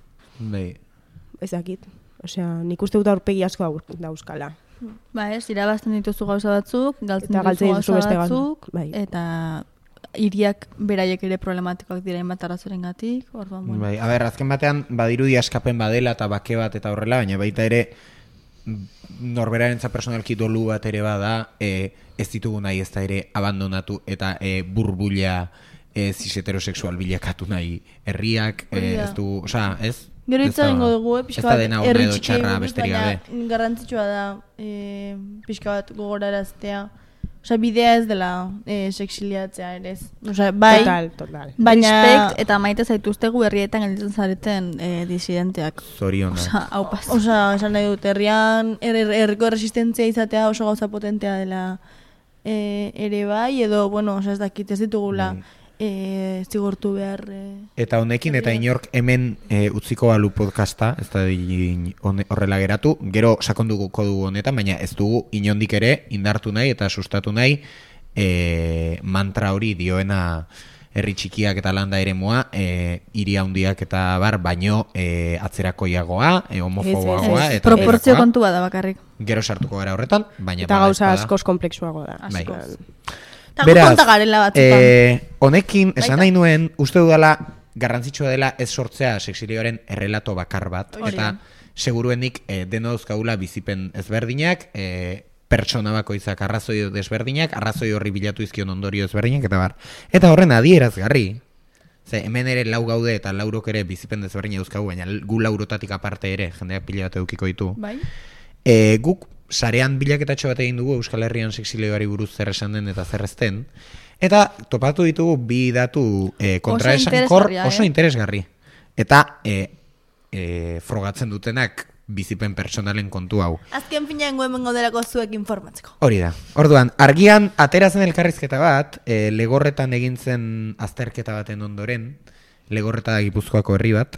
ez dakit. Osea, nik uste dut aurpegi asko dauzkala. Irabazten dituzu gauza batzuk, galtzen dituzu gauza batzuk, eta hiriak beraiek ere problematikoak diren bat arrazorengatik. Azken batean, badirudi askapen badela eta bake bat eta horrela, baina baita ere norberarentzat personalki dolu bat ere bada, ez ditugu nahi ez da ere abandonatu eta burbuila cis heterosexual bilakatu nahi herriak, ez du, osea, ez? Gero hitza egingo dugu, pixka bat herri txiki besterik gabe. Garrantzitsua da pixka bat gogoraraztea. Osea, bidea ez dela sexiliatzea ere. Osea, bai. Total. Baina respect eta maite zaituztegu herrietan gelditzen zareten disidenteak. Zorionak. Osea, esan nahi dut, herriko resistentzia izatea oso gauza potentea dela ere bai, edo, ez dakit ez ditugula zigortu behar. Eta honekin, eta inork hemen utziko balu podcasta, ez da horrela geratu, gero sakonduko dugu honetan, baina ez dugu inondik ere indartu nahi eta sustatu nahi mantra hori dioena herri txikiak eta landa eremua, hiri handiak eta baino atzerakoiagoa, homofoboagoa. Proportzio kontua da bakarrik. Gero sartuko gara horretan, baina eta gauza askoz komplexuago da. Beraz, honekin, esan nahi nuen, uste dudala garrantzitsua dela ez sortzea sexilioaren errelato bakar bat, eta seguruenik deno dauzkagula bizipen ezberdinak, pertsona bakoitzak arrazoi desberdinak, arrazoi horri bilatu izkion ondorio ezberdinak, eta bar. Eta horren adierazgarri, hemen ere lau gaude eta laurok ere bizipen desberdinak dauzkagu, baina gu laurotatik aparte ere, jendeak pila bat edukiko ditu. Guk sarean bilaketatxo bat egin dugu Euskal Herrian sexilioari buruz zer esan den eta zer ez den, eta topatu ditugu bi datu kontraesankor oso interesgarri. Eta frogatzen dutenak bizipen pertsonalen kontu hau. Azken finean hemengo delako zuek informatzeko. Hori da. Orduan, argian aterazen elkarrizketa bat, Legorretan egin zen azterketa baten ondoren, Legorreta da Gipuzkoako herri bat,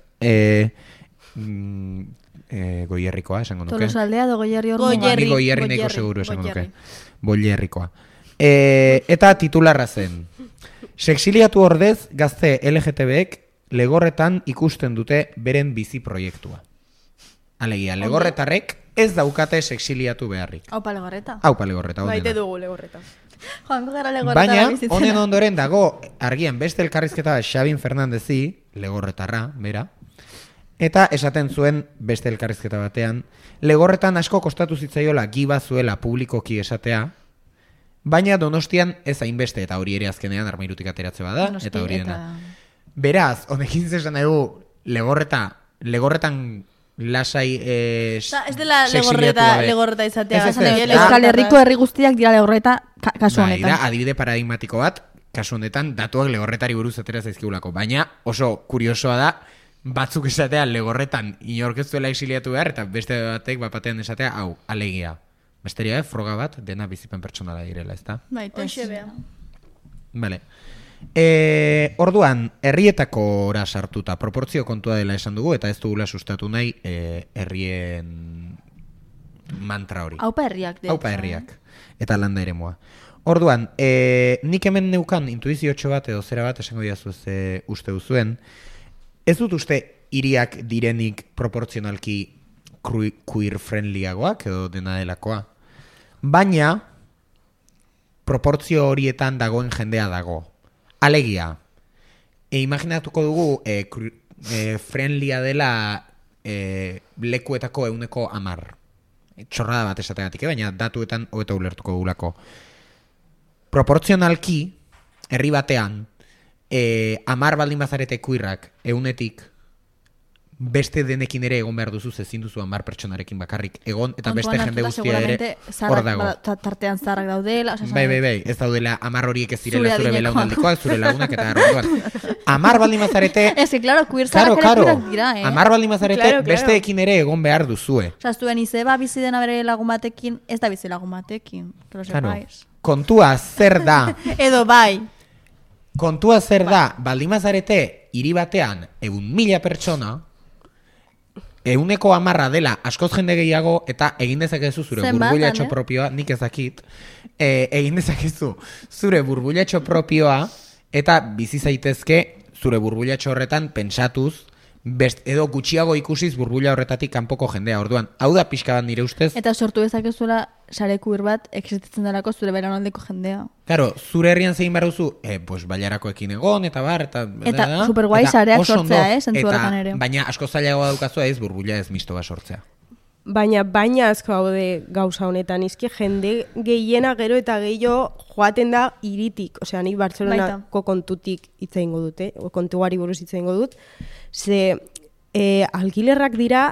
Goierrikoa, esango nuke. Tolosaldea do Goierri hor. Goierri nahiko seguru esango nuke. Goierrikoa. Eta titularra zen. Sexiliatu ordez gazte LGTBek Legorretan ikusten dute beren bizi proiektua. Alegia, Legorretarrek ez daukate sexiliatu beharrik. Aupa Legorreta. Aupa Legorreta. Baite dugu Legorreta. Baina, honen ondoren dago, argian beste elkarrizketa Xabin Fernandezi, Legorretarra, bera, Eta esaten zuen beste elkarrizketa batean, Legorretan asko kostatu zitzaiola giba zuela publikoki esatea, baina Donostian ez hainbeste, eta hori ere azkenean Armairutik ateratze bada, eta hori dena. Beraz, honekin zesan dugu, Legorretan lasai ez dela legorreta izatea. Euskal Herriko herri guztiak dira Legorreta kasu honetan. Da, adibide paradigmatiko bat, kasu honetan datuak Legorretari buruz atera zaizkigulako, baina oso kuriosoa da, batzuk esatea Legorretan inork ez duela exiliatu behar, eta beste batek bapatean esatea, hau, alegia. Besteria, froga bat, dena bizipen pertsonala direla, ez da? Hoxe bea. Vale. Orduan, herrietako ora sartuta, proportzio kontua dela esan dugu, eta ez dugula sustatu nahi herrien mantra hori. Aupa herriak. Aupa herriak. Eta landa eremua. Orduan, nik hemen neukan intuiziotxo bat edo zera bat, esango diazu uste duzuen, ez dut uste hiriak direnik proportzionalki queer-friendlyagoak edo dena delakoa. Baina, proportzio horietan dagoen jendea dago. Alegia, imaginatuko dugu friendlya dela lekuetako 110. Txorrada bat esategatik, baina datuetan hobeto ulertuko dugulako. Proportzionalki, herri batean, 10 baldin bazarete queerrak 100-tik, beste denekin ere egon behar duzu, ezin duzu 10 pertsonarekin bakarrik egon, eta beste jende guztia ere hor dago. Tartean zaharrak daudela. Bai, ez daudela 10 horiek ez direla zure belaunaldikoak, zure lagunak eta arrotuan. 10 baldin bazarete... Ez que, claro, queer zaharrak ere queerak dira, 10 baldin bazarete, besteekin ere egon behar duzue. Osa, zuen izeba bizi dena bere lagun batekin, ez da bizi lagun batekin. Kontua zer da... Edo bai. Kontua zer da, baldin bazarete, hiri batean, 100.000 pertsona, 110 dela askoz jende gehiago, eta egin dezakezu zure burbuilatxo propioa, nik ezakit, egin dezakezu zure burbuilatxo propioa, eta bizi zaitezke zure burbuilatxo horretan pentsatuz, edo gutxiago ikusiz burbuila horretatik kanpoko jendea. Orduan, hau da pixka bat nire ustez. Eta sortu dezakezuela sare queer bat existitzen delako zure belaunaldiko jendea. Claro, zure herrian zein behar duzu, pues bailarakoekin egon, eta bar, eta superguai sareak sortzea, zentzu horretan ere. Baina asko zailagoa daukazua ez burbuila ez misto bat sortzea. Baina asko gaude gauza honetan, izki jende gehiena gero eta gehiago joaten da iritik, osea, nik Bartzelonako kontutik hitz egingo dute, kontuari buruz hitz egingo dut, ze alkilerrak dira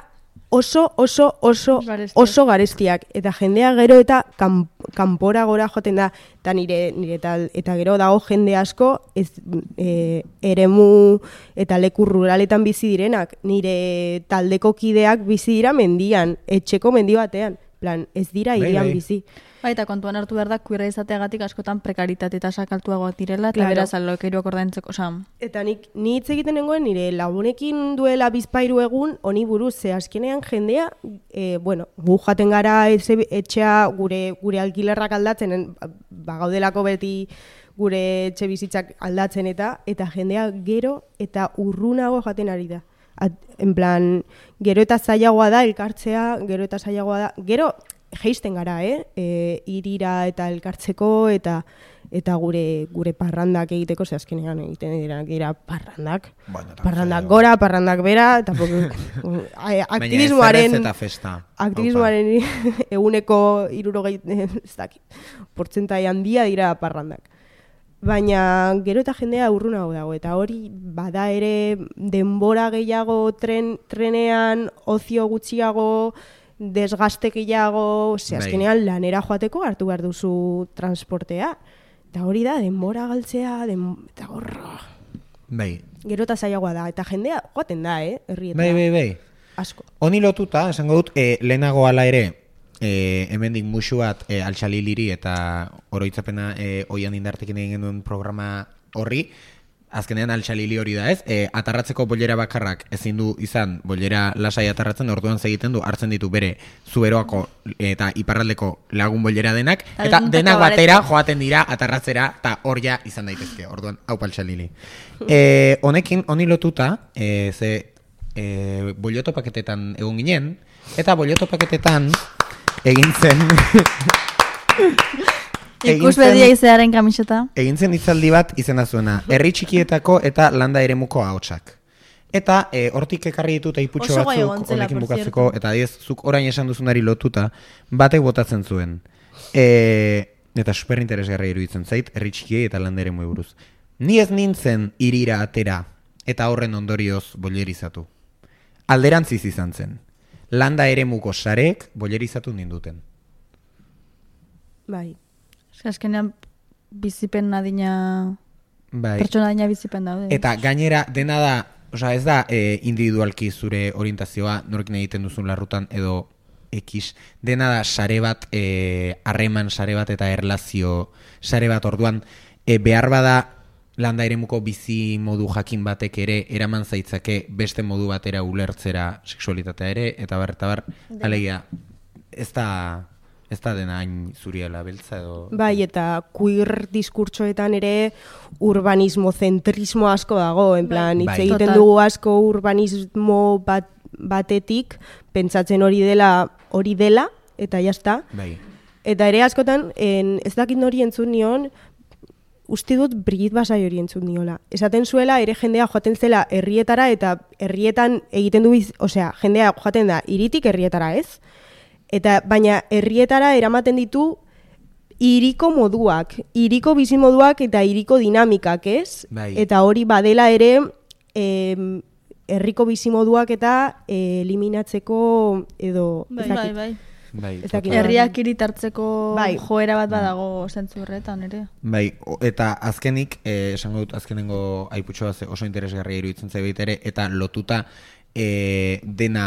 oso garestiak, eta jendea gero eta kanpora gora joaten da, eta nire eta gero dago jende asko eremu eta leku ruraletan bizi direnak, nire taldeko kideak bizi dira mendian, etxeko mendi batean, plan, ez dira irian bizi. Eta kontuan hartu behar da, queera izateagatik askotan prekaritate eta sakaltuagoak direla, eta beraz alokeruak ordaintzeko, Eta ni hitz egiten nengoen, nire lagunekin duela bizpairu egun, honi buruz, ze azkenean jendea, gu jaten gara etxea gure alkilerrak aldatzen, gaudelako beti gure etxe bizitzak aldatzen eta jendea gero eta urrunago jaten ari da. En plan, gero eta zailagoa da elkartzea, gero geisten gara, irira eta elkartzeko eta gure parrandak egiteko, ze azkenean egiten dira parrandak. Parrandak gora, parrandak bera, eta aktivismoaren 160 portzentai handia dira parrandak. Baina gero eta jendea urrunago dago, eta hori bada ere denbora gehiago trenean, ozio gutxiago, desgaste gehiago, azkenean lanera joateko hartu behar duzu transportea. Eta hori da, denbora galtzea, eta gorra. Bai. Gero eta zailagoa da, eta jendea joaten da, herrietan. Bai. Asko. Honi lotuta, esango dut, lehenago ala ere, hemendik musu bat altxaliliri eta oroitzapena oian indartekin egin duen programa horri, azkenean altxalili hori da ez, atarratzeko bollera bakarrak ezin du izan bollera lasai atarratzen, orduan segiten du, hartzen ditu bere zuberoako eta iparraldeko lagun bollera denak, eta denak batera joaten dira atarratzera, eta hor ja izan daitezke, orduan hau altxalili. Honekin, honi lotuta, bolloto paketetan egon ginen, eta bolloto paketetan egin zen... Ikusbedia izearen kamiseta. Egin zen hitzaldi bat izena zuena. Herri txikietako eta landa eremuko ahotsak. Eta hortik ekarri ditut aiputxo batzuk honekin bukatzeko, eta zuk orain esan duzunari lotuta, batek botatzen zuen. Eta super interesgarria iruditzen zait, herri txikiei eta landere buruz. Ni ez nintzen irira atera, eta horren ondorioz bolerizatu. Alderantziz izan zen. Landa eremuko sarek bolerizatu ninduten. Bai. Azkenean bizipen nadina... Bai. Pertsona adina bizipen daude. Eta gainera dena da, ez da individualki zure orientazioa norekin egiten duzun larrutan edo X, dena da sare bat, harreman sare bat eta erlazio sare bat, orduan behar bada landa eremuko bizi modu jakin batek ere eraman zaitzake beste modu batera ulertzera sexualitatea ere, eta bar, alegia, ez da dena hain zuriela beltza edo... Bai, eta queer diskurtsoetan ere urbanismo-zentrismo asko dago, en plan, hitz egiten dugu asko urbanismo batetik, pentsatzen hori dela, eta jazta. Bai. Eta ere askotan, ez dakit nori entzun nion, uste dut Brigitte Basai hori entzun niola. Esaten zuela, ere jendea joaten zela herrietara, eta herrietan egiten du, jendea joaten da hiritik herrietara ez, eta baina herrietara eramaten ditu hiriko moduak, hiriko bizimoduak eta hiriko dinamikak, ez? Bai. Eta hori badela ere herriko bizimoduak eta eliminatzeko edo... Bai. Herriak iritartzeko joera bat badago zentzu horretan ere. Bai, eta azkenik, esango dut azkenengo aiputxo bat oso interesgarria iruditzen zaibait ere, eta lotuta dena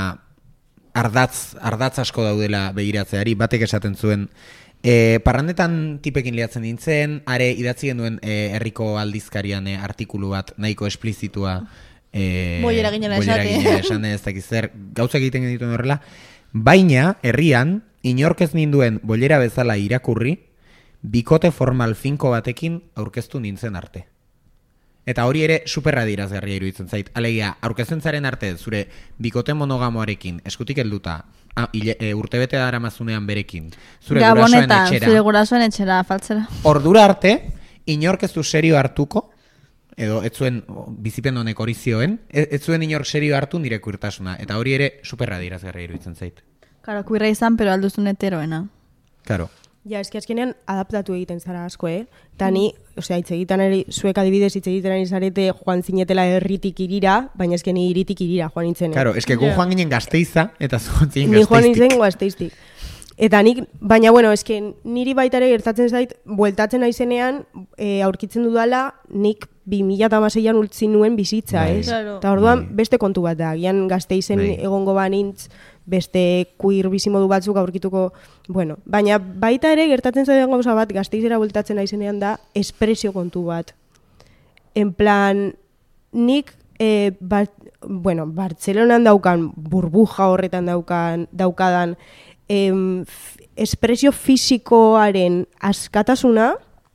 ardatz asko daudela begiratzeari, batek esaten zuen, parrandetan tipekin liatzen nintzen, are idatzi genuen herriko aldizkarian artikulu bat nahiko esplizitua, boiera ginela esan ez dakiz zer, gauza egiten genituen horrela, baina herrian inork ez ninduen boiera bezala irakurri, bikote formal finko batekin aurkeztu nintzen arte. Eta hori ere superra dirazgarria iruditzen zait. Alegia, aurkezten zaren arte zure bikote monogamoarekin eskutik helduta, urtebete daramazunean berekin, zure gurasoen etxera faltzera. Ordura arte, inork ez du serio hartuko, edo ez zuen bizipen honek hori zioen, ez zuen inork serio hartu nire queertasuna. Eta hori ere superra dirazgarria iruditzen zait. Karo, queerra izan, pero alduzun heteroena. Karo. Ja, azkenean adaptatu egiten zara asko, Eta ni, hitz egiten eri, zuek adibidez hitz egiten ari zarete joan zinetela herritik irira, baina ni hiritik irira joan nintzen. Karo, gu joan ginen Gasteiza, eta joan zinen Gasteiztik. Ni joan nintzen Gasteiztik. Eta nik, baina niri baita ere gertatzen zait, bueltatzen aizenean, aurkitzen dudala, nik 2016an utzi nuen bizitza, ez? Eta orduan beste kontu bat da, gian Gasteizen egongo banintz, beste queer bizimodu batzuk aurkituko, baina baita ere gertatzen zaidan gauza bat, Gasteizera bueltatzen aizenean da, espresio kontu bat. En plan, nik, Bartzelonan daukan, burbuja horretan daukadan, espresio fisikoaren askatasuna,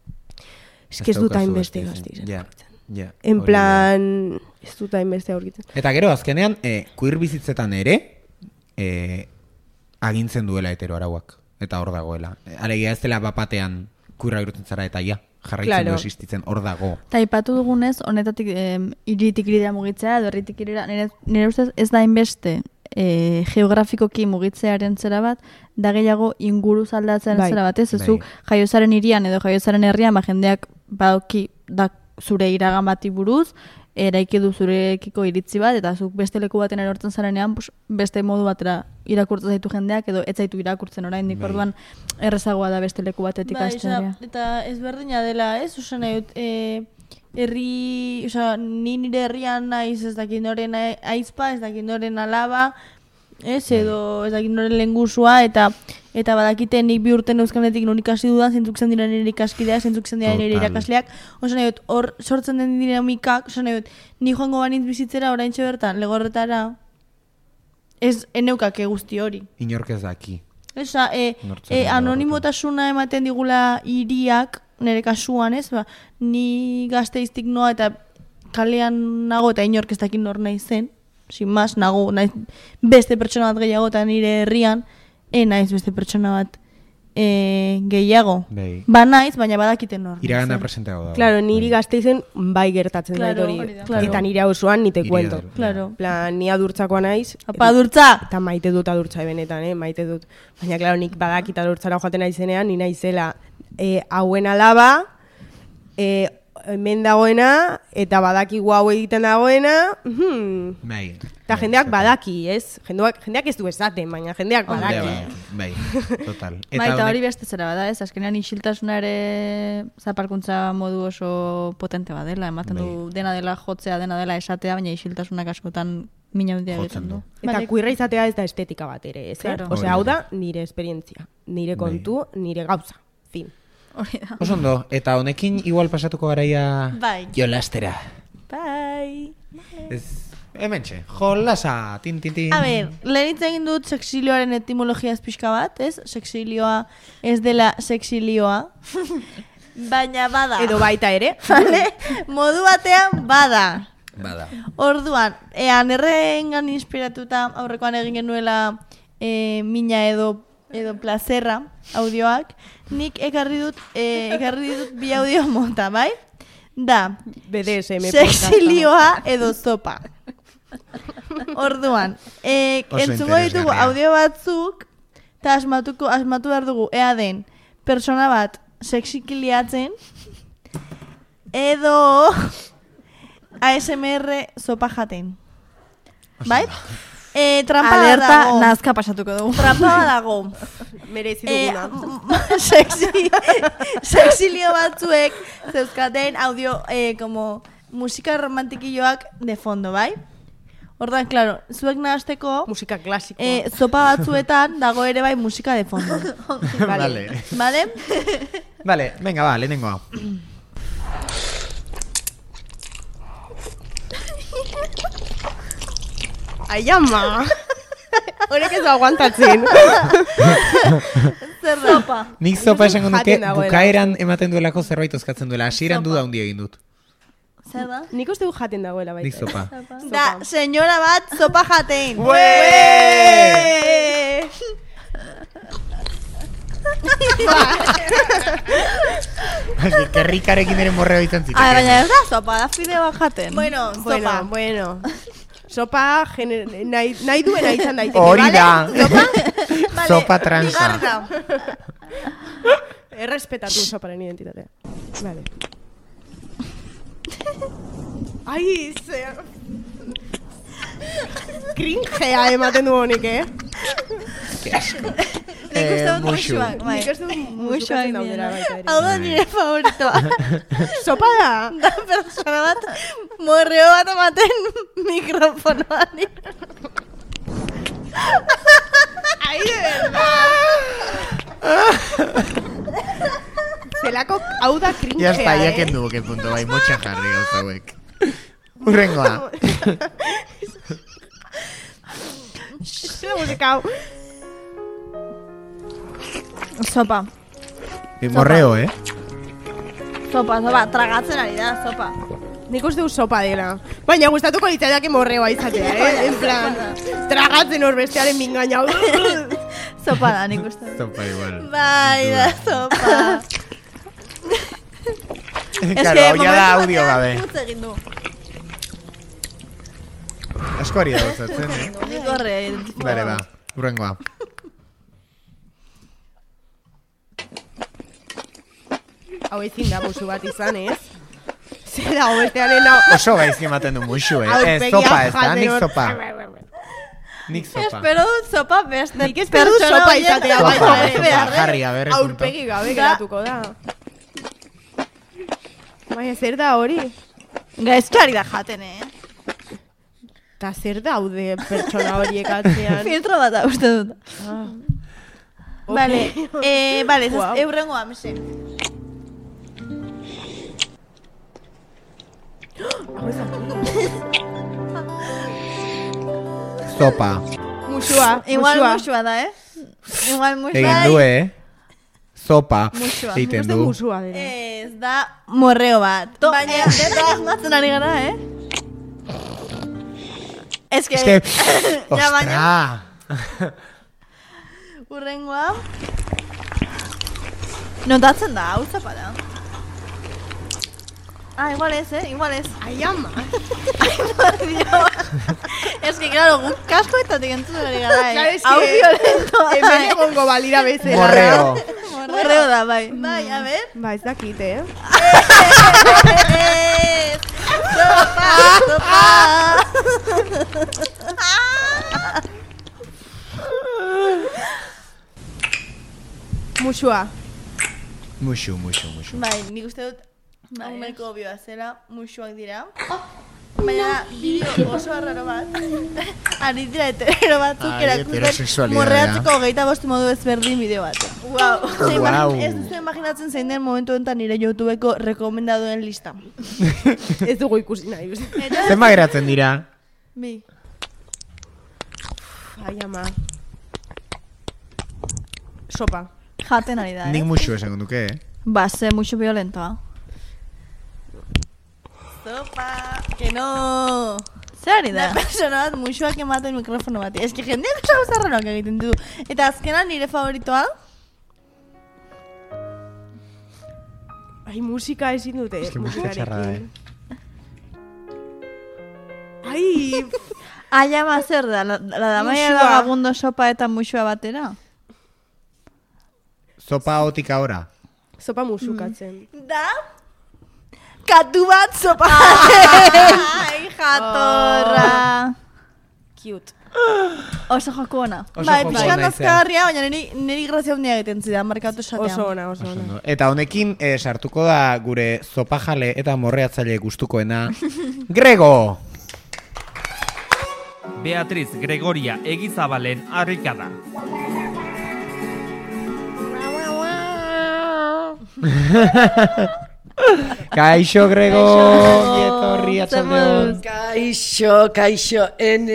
ez dut hainbeste Gasteizen aurkitzen. En plan, ez dut hainbeste aurkitzen. Eta gero, azkenean, queer bizitzetan ere, agintzen duela hetero arauak, eta hor dagoela. Alegia ez dela bapatean queerra irutzen zara eta jarraitzen du existitzen, hor dago. Eta ipatu dugunez, honetatik iritik iridea mugitzea, edo herritik iridea, nire ustez ez da hainbeste geografikoki mugitzearen zera bat, da gehiago inguruz aldatzen zera bat, ez zuk jaiozaren irian edo jaiozaren herrian, jendeak badauki da zure iragan bati buruz, eraiki du zurekiko iritzi bat, eta zuk beste leku baten erortzen zarenean, beste modu batera irakurtzen zaitu jendeak, edo ez zaitu irakurtzen oraindik, orduan errezagoa da beste leku batetik astea. Eta ezberdina dela, ez? Osan herri, ni nire herrian naiz, ez dakit noren aizpa, ez dakit noren alaba, ez, edo ez dakit noren lengusua, eta badakite nik bi urten euskalnetik non ikasi dudan, zentzuk zen dira nire ikaskideak, zentzuk zen dira nire irakasleak, osan hor sortzen den dinamikak, osan ni joango banitz bizitzera oraintxe bertan, legorretara, ez eneukake guzti hori. Inork ez daki. Esa, anonimotasuna ematen digula hiriak, nire kasuan, ez? Ni Gasteiztik noa eta kalean nago eta inork ez dakin nor nahi zen. Sin más, nago beste pertsona bat gehiago eta nire herrian, naiz beste pertsona bat gehiago. Bai. Ba naiz, baina badakiten hor. Iragana presenteago dago. Claro, niri Gasteizen bai gertatzen zait Claro, hori. hori da. Claro. Eta nire auzoan ni te Iria cuento. da. Claro. Plan, ni adurtzakoa naiz. Apa, Adurtza! Eta maite dut adurtza benetan, maite dut. Baina, klaro, nik badakit adurtzara joaten naizenean, ni naizela hauen alaba, hemen dagoena, eta badakigu hau egiten dagoena, Bai. eta jendeak badaki, ez? Jendeak ez du esaten, baina jendeak badaki. Bai, total. Bai, eta hori beste zera bada, ez? Azkenean isiltasuna ere zaparkuntza modu oso potente badela, ematen du dena dela jotzea, dena dela esatea, baina isiltasunak askotan mina handia egiten du. Eta kuirra izatea ez da estetika bat ere, ez? Claro. Osea, hau da nire esperientzia, nire kontu, nire gauza, fin. Hori da. Oso ondo, eta honekin igual pasatuko garaia Bai. jolastera. Bai. Hementxe, jolasa, tin. A ber, lehen hitz egin dut sexilioaren etimologia pixka bat, ez? Sexilioa ez dela sexilioa, baina bada. Edo baita ere. Vale? Modu batean bada. Bada. Orduan, anerrengan inspiratuta aurrekoan egin genuela mina edo plazerra audioak, nik ekarri dut bi audio mota, bai? Da, BDSM sexilioa edo zopa. Orduan, entzungo ditugu interesgarria. audio batzuk, eta asmatu behar dugu, ea den, persona bat sexikiliatzen, edo ASMR zopa jaten. Bai? Trampa Alerta dago. nazka pasatuko dugu. Trampa dago. Merezi duguna. Sexilio batzuek zeuzkaten audio como musika romantikilloak de fondo, bai? Ordan, claro, zuek nahasteko Musika klasikoa. zopa batzuetan dago ere bai musika de fondo. Vale. Vale? Vale, venga, va, lehenengoa. Ai, ama! Horek ez du aguantatzen. Zer zopa. Nik zopa esango nuke Jaten dagoela. bukaeran ematen duelako zerbait oskatzen duela. Hasieran duda handia egin dut. Zer da? Nik uste du jaten dagoela baita. Nik zopa. Da, senyora bat zopa jaten. Kerrikarekin ere morreo izan zitekeen. Baina ez da zopa, da fideo jaten. Bueno, zopa. Bueno. Sopa nahi duena izan daiteke, Hori bale? da. Vale, Sopa transa. bigarrena. Errespetatu soparen identitatea. Vale. Ai, zer... Cringea ematen du honik, Nik uste dut musu. musuak, bai. Nik ez du musukatzen daudera baita ere. Hau da nire favoritoa. Sopa da! Da persona bat morreo bat ematen mikrofonoan. Ai, de verdad! Zelako hau da cringea, Ya está, ya kendu que punto bai, motxa jarri gauza hauek. Urrengoa. Zer musika hau. Zopa. Morreo, Zopa, tragatzen ari da, zopa. Nik uste du sopa dela. Baina gustatuko litzaidake morreoa izatea, En plan, tragatzen hor bestearen mingaina. Zopa da, nik uste. Zopa igual. Bai, da zopa. Claro, hau ya da audio gabe. Utz egin du. Asko ari da gauzatzen, Nik horre identifikatu. Bale, ba, urrengoa. Hau ezin da musu bat izan, ez? Zer da, bestearen hau... Oso gaizki ematen du musu, Ez zopa ez da, nik zopa. Nik zopa. Espero dut zopa beste. Nik espero dut pertsona sopa horien izatea, zopa bai, Zopa, bai, zopa, jarri, a ber, punto. Aurpegi gabe geratuko da. Baina zer da hori? Gaizkari da jaten, Eta zer daude pertsona horiek atzean? Filtro bat da, uste dut. Vale, vale, Guau. eurrengoa, mese. Zopa. Musua, Igual musua. musua da, Igual musua. Egin du, Zopa. Musua. Egiten Uste du. musua dela. Ez da morreo bat. Baina, dena asmatzen ari gara, Ez que, Es que, ja baina, ostra. urrengoa. Notatzen da, hau zapada. Igual ez, igual ez. Ai, ama. Ai, por Dios. Es que, claro, guk kaskoetatik entzuten ari gara, Claro, es Hau que violento. hemen egongo balira bezala. Morreo. Morreo da, bai. Bai, a ver. Ba, ez dakit, Sopa, sopa. Musua. Muxu. Bai, nik uste dut hauneko obioa zela, musuak dira. Baina bideo oso arraro bat. Ari dira hetero batzuk erakusten heterosexualidadea. morreatzeko 25 modu ezberdin bideo bat. Wow. Wow. Ez duzu imaginatzen zein den momentu enten nire YouTubeko rekomendaduen lista. Ez dugu ikusi nahi. Zenba geratzen dira? Bi. Ai, ama. Sopa. Jaten ari da, Nik muxu esango duke, Ba, ze mucho violentoa. Sopa, que no. Zer ari Da da? persona bat musuak ematen mikrofono bati. Ez que jendeak oso guzarranoak egiten du. Eta azkenan nire favoritoa, Ai, musika ezin dute. Eske musika txarra da, Ai, Ai, ama zer da? La dama Muxua. vagabundo sopa eta muxua batera? Zopa otika ora. sopa musukatzen. da katu bat sopa. Ai, jatorra. Cute. Oso joko ona. Oso Bai, joko pixkan ona azkarria, baina niri grazia handia egiten zidan, markatu esatean. Oso ona, oso ona. Eta honekin sartuko da gure zopajale eta morreatzaile gustukoena Grego! Beatriz Gregoria Egizabalen harrikada. Kaixo, Grego! Etorri atxaldeon. Kaixo,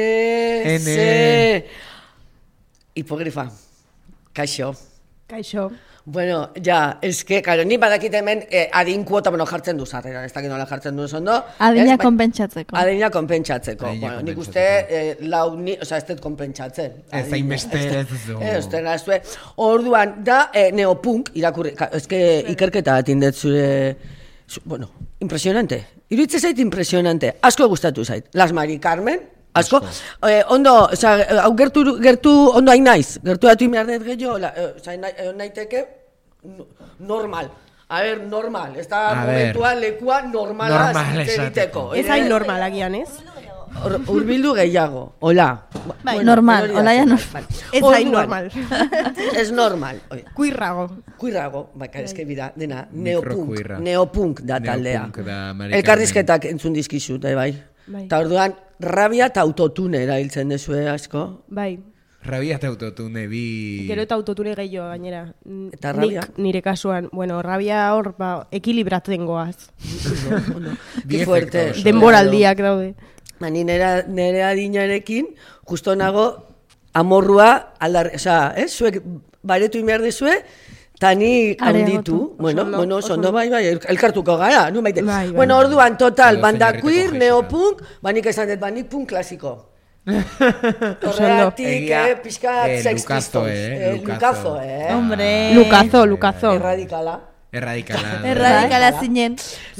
N. Hipogrifa. Kaixo. Kaixo. Bueno, ja, eske, karo, ni badakit hemen adin kuota, bueno, jartzen du zarrera, ez dakit nola jartzen du ondo. Adina konpentsatzeko. Adina konpentsatzeko. Adina Bueno, nik konpentsatzeko. uste, ez dut konpentsatzen. Ez hainbeste ez zu. Orduan, da neopunk, irakurri, eske ikerketa bat indet zure, bueno, impresionante. Iruditzen zait impresionante. Asko gustatu zait. Las Mari Carmen, asko. Ondo, oza, hau gertu ondo hain naiz. Gertu datu behar dut gehiago, naiteke normal. A ver, normal. Ez da momentua, lekua normala egiteko. Ez hain normal agian, ez? Urbildu gehiago. Hola. Bai, normal, hola ya no. Ez hain normal. Ez normal. Kuirrago. Baka, eske bida, dena, Mikrokuirra. Neopunk da taldea. Neopunk da, Mari Carmen. Elkarrizketak entzun dizkizut, bai. Eta orduan, rabia eta autotune erabiltzen dezue asko. Bai. Rabia eta autotune bi... Gero eta autotune gehiago gainera. Eta rabia? Nik nire kasuan, bueno, rabia hor, ekilibratzen goaz. Ki fuerte. Denboraldiak daude. Ni nire adinarekin, justo nago, amorrua, zuek baretu inbehar dezue, eta ni handitu. Bueno, ondo bai, elkartuko gara, nu maite. Bueno, orduan, total, banda queer, neopunk, banik esan dut, banik punk klasiko. Horregatik, pixka Sex Pistols. Lukazo, Hombre. Lukazo. Erradikala zinen.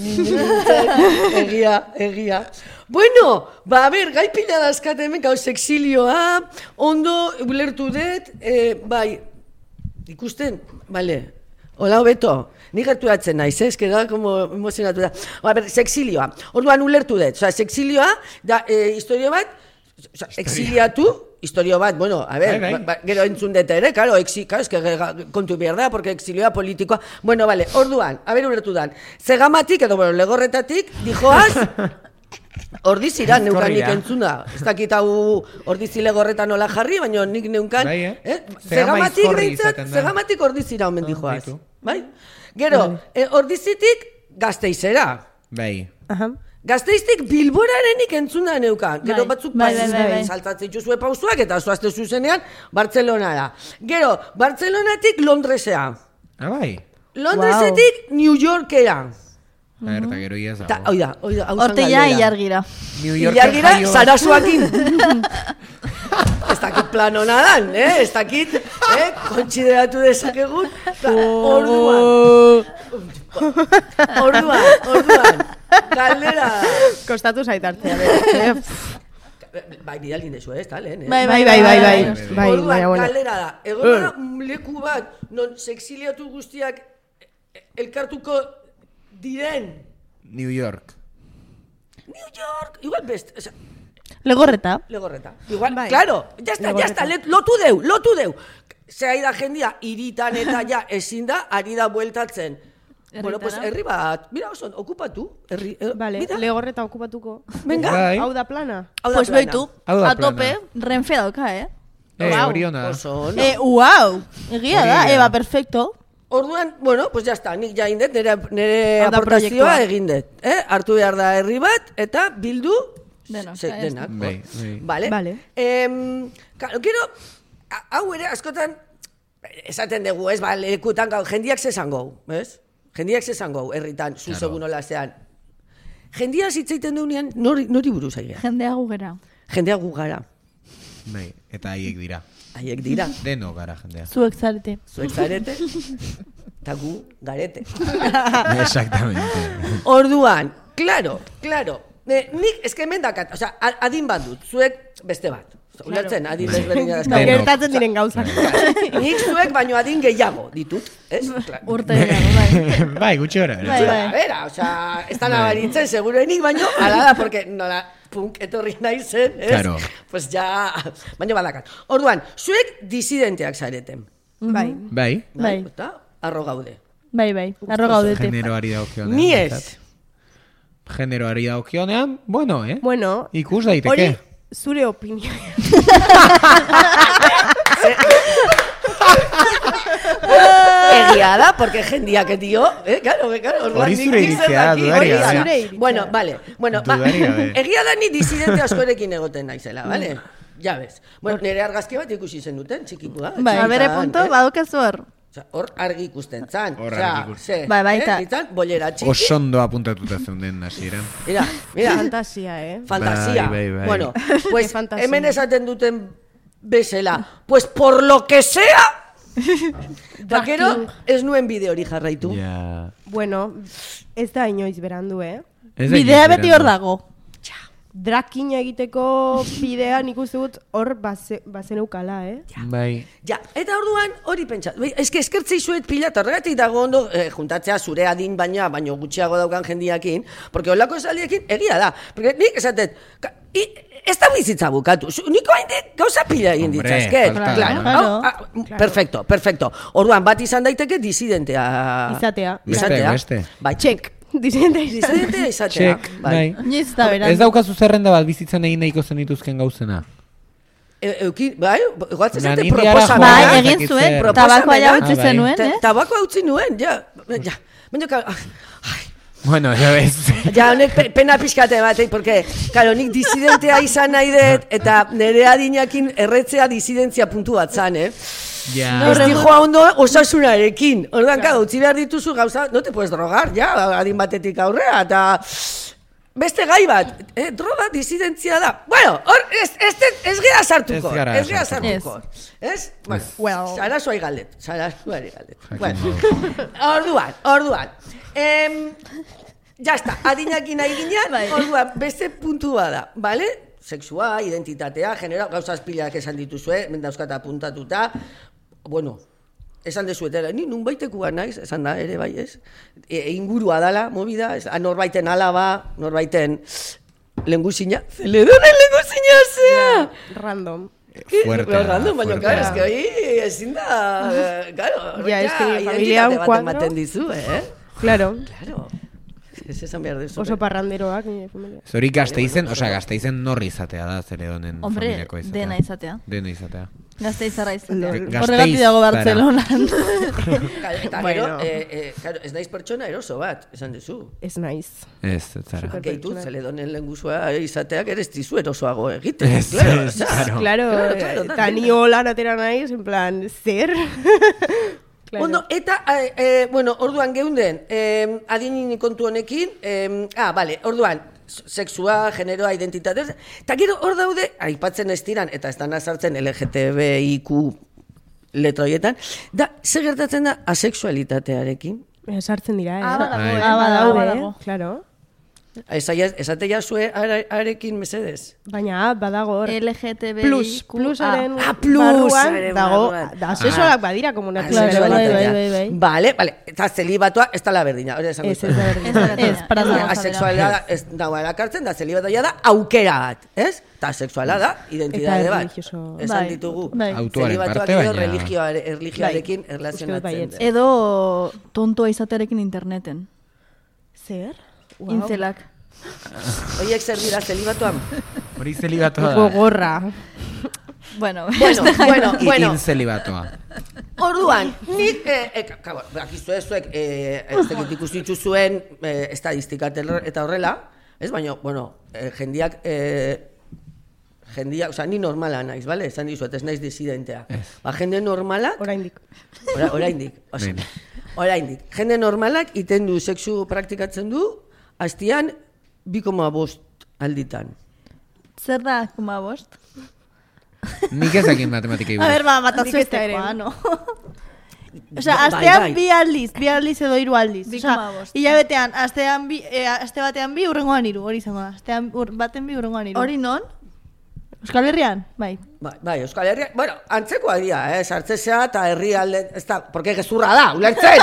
Egia. Bueno, a ber, gai pila dazkat hemen, gau sexilioa, ondo ulertu dut, bai, ikusten, bale, hola hobeto, ni gerturatzen naiz, ez, que da, como emozionatu da. A ber, sexilioa, orduan ulertu dut, sexilioa, da, historio bat, exiliatu, historio bat, bueno, a ver, gero entzun dut ere, claro, es que kontu behar da, porque exilioa politikoa, bueno, vale, orduan, a ver, ulertu dan, zegamatik, edo, bueno, legorretatik, dijoaz, ordizira, neukanik entzuna, ez dakit hau ordizi legorretan nola jarri, baina nik neukan, zegamatik ordizira omen dijoaz, bai? Gero, ordizitik gazteizera, bai. Gazteiztik Bilborarenik entzuna neukan. Gero batzuk saltatzen dituzue pausuak eta zoazte zuzenean Bartzelonara. Gero, Bartzelonatik Londresea. Bai. Londresetik New Yorkera. Eta gero ia zago. Oida, Horte ja ilargira. Ilargira, Sarasuakin. ez dakit plano nadan, ez dakit, kontsideratu dezakegun, orduan, galdera. Kostatu zaitartzea. Bai, bidalin dezu, ez da, lehen, Bai, orduan, galdera da, egon leku bat, non sexiliatu guztiak elkartuko diren. New York, igual best, o sea, Legorreta. Igual, claro, ya está, lotu deu. Zea da jendia, iritan eta ja ezin da, ari da bueltatzen. Bueno, pues herri bat, mira, oso, okupatu. Vale, Legorreta okupatuko. Venga. Hau da plana. Pues beitu, a tope, Renfe dauka, Oriona. Wow, egia da, Eba, perfecto. Orduan, bueno, pues ya está, nik ja indet, nire aportazioa egin dut. Hartu behar da herri bat, eta bildu denak. Vale. Claro, quiero, hau ere, askotan, esaten dugu, ez, lekutan, jendiak zesango, ez? Jendiak zesango, herritan, zu segun olazean. Jendia zitzeiten duenean, nori buruz aia? Jendea gugera. Jendea gugara. Bai, eta haiek dira. Deno gara jendea. Zuek zarete, eta gu garete. Exactamente. Orduan, claro. Nik eskemen dakat, o sea, adin bat dut, zuek beste bat. Ulertzen, adin desberdina dazka. Gertatzen diren gauzak. Nik zuek baino adin gehiago ditut, ez? urte gehiago, Bai, gutxi gara. Bera, o sea, ez da nabaritzen, segurenik baino, ala da, porque nola punk etorri nahi zen, ez? Claro. Pues ja, baino badakat. Orduan, zuek disidenteak zareten. Bai. Eta, arro gaude. Bai, arro gaudete. Generoari daukionean. Ni ez. Generoari daukionean, bueno, Bueno, ikus daiteke. hori zure opinio. Egia da, porque jendiak dio, claro. Hori zure iritzia, dudari gabe. Bueno, vale. Egia da ni disidente askorekin egoten naizela, vale? Ja bez. Bueno, nire argazki bat ikusi zen duten, txikikua. Bai, bere punto, badukezu hor. Hor argi ikusten zan. Bai, baita. Ditzan, bolera txiki. Osondo apuntatuta zeuden hasieran. Mira. Fantasia, Fantasia. Bai. Bueno, pues fantasia. hemen esaten duten bezala. Pues por lo que sea, bakero ez nuen bide hori jarraitu. Ja. Bueno, ez da inoiz berandu, Bidea beti hor dago. Drakina egiteko bidea nik uste dut hor bazen eukala, Bai. Ja, eta orduan hori pentsa. Eske eskertzei zuet pila, eta horregatik dago ondo juntatzea zure adin baino gutxiago daukan jendiakin, porque holako esaldiekin egia da. Porque nik esatet, ez da bizitza bukatu. Niko haindik gauza pila egin ditzazket. Claro. Perfecto. Orduan bat izan daiteke disidentea. Izatea. Beste. Bai, txek. Disidentea izatea. Txek, bai. Niz da beran. Ez daukazu zerrenda bat bizitzan egin nahiko zenituzken gauzena. Bai, igualtzen zate Indiara proposamena. Bai, egin zuen, tabakoa ja utzi zenuen, Tabakoa utzi nuen, ja. Baina, Bueno, ya ves. Ja, honek pena pixkate bat, porque, claro, nik disidentea izan nahi dut, eta nire adinakin erretzea disidentzia puntu bat zan, Ja. Ez dijoa ondo osasunarekin. Ordan, claro, utzi behar dituzu gauza, no te puedes drogar, ja, adin batetik aurrea, eta beste gai bat, droga disidentzia da. Bueno, ez gera sartuko. Ez? Bueno, sarasuai galdet. Orduan. Ya está, adinakin nahi ginean, orduan, beste puntua da, bale? Sexua, identitatea, genera, gauzaz pilak esan dituzue, mendauzkata apuntatuta, bueno, esan dezuetera, ni nun baitekuan naiz, esan da, ere bai ez, ingurua dala, movida, norbaiten alaba, norbaiten lenguzina, zeledonen lenguzina zea! Random. Random, baina, claro, es que hori ezin da, claro, identitate bat ematen dizu, Claro. Ez esan behar dezu. Oso parranderoak. Zori Gasteizen, Gasteizen norri izatea da, Zeredonen familiako izatea. Dena izatea. Gasteizarra izatea. Horregatik dago Bartzelonan. Eta gero, ez naiz pertsona eroso bat, esan duzu. Ez naiz. Ez zara. Gehitu, Zeledonen lenguzua izateak ere ez dizu erosoago egiten. Claro, eta ni holan atera naiz, en plan, zer? Ondo, eta, bueno, orduan geunden, adinin kontu honekin, vale, orduan, sexua, generoa, identitatea, eta gero hor daude, aipatzen ez diran, eta ez dana sartzen LGTBIQ letroietan, da, zer gertatzen da asexualitatearekin? Sartzen dira, Badago. Claro. Esate jasue arekin mesedez. Baina badago hor. LGTBIQ. Plusaren barruan dago, asesorak badira komunitatea. Bai. Vale. Eta zelibatua ez dela berdina. Ez da berdina. Ez, para nada. Asexualidad ez dago erakartzen, da zelibatua da aukera bat, ez? Eta asexuala da identitate bat. Esan ditugu. Autoaren parte, baina religioarekin erlazionatzen. Edo tontoa izatearekin interneten. Zer? Intzelak. Oiek zer dira zelibatuan? Hori zelibatoa da. Gogorra. Bueno. Inzelibatoa. Orduan, nik, bakizue zuek, ez tekit ikusitu zuen estadistika eta horrela, ez baina, jendiak, osea, ni normala naiz, bale? Esan dizuet, ez naiz disidentea. Jende normalak... Oraindik. Jende normalak iten du, sexu praktikatzen du, hastian 2,5 alditan. Zer da 2,5? Nik ezakin matematika ibu. A ver, matazu estekoa, no? Osea, astean bi aldiz edo 3 aldiz. Osea, hilabetean, aste batean 2, hurrengoan 3, hori izango da. Astean baten 2, hurrengoan 3. Hori non? Euskal Herrian, bai. Bai, Euskal Herrian, antzekoa dira, sartzezea eta herri alde, ez da, porque gezurra da, ulertzen,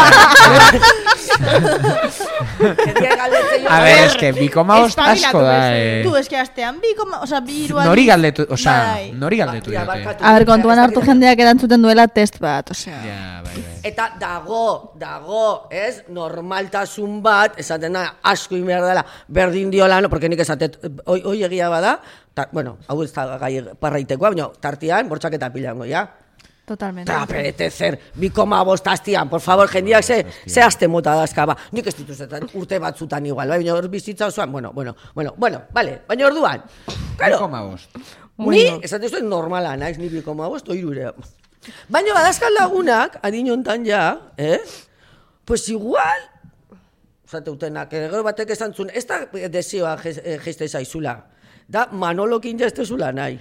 A ver, eske, 2,5 asko da, Tu, eske, astean 2, osea, 2 aldiz. Nori galdetu diote. A ver, kontuan hartu jendeak erantzuten duela test bat, osea. Bai. Eta dago, ez, normaltasun bat, esaten da, asko inbehar dela, berdin diola, porque nik esatet, hoi egia bada, hau ez da gai parraitekoa, baina tartian, bortxaketa pilango, ja? Totalmente. Eta perete zer, 2,5 hastian, por favor, jendiak ze aste mota dazka, nik ez dituzetan urte batzutan igual, baina hor bizitza osoan, bueno, vale, baina orduan, claro, 2,5. Ni, esaten zuen normala, naiz, ni 2,5, oirure. Baina badazkal lagunak, adin hontan ja, pues igual, zateutenak, gero batek esan zuen, ez da desioa geiste zaizula, da Manolokin ja ez tezula nahi.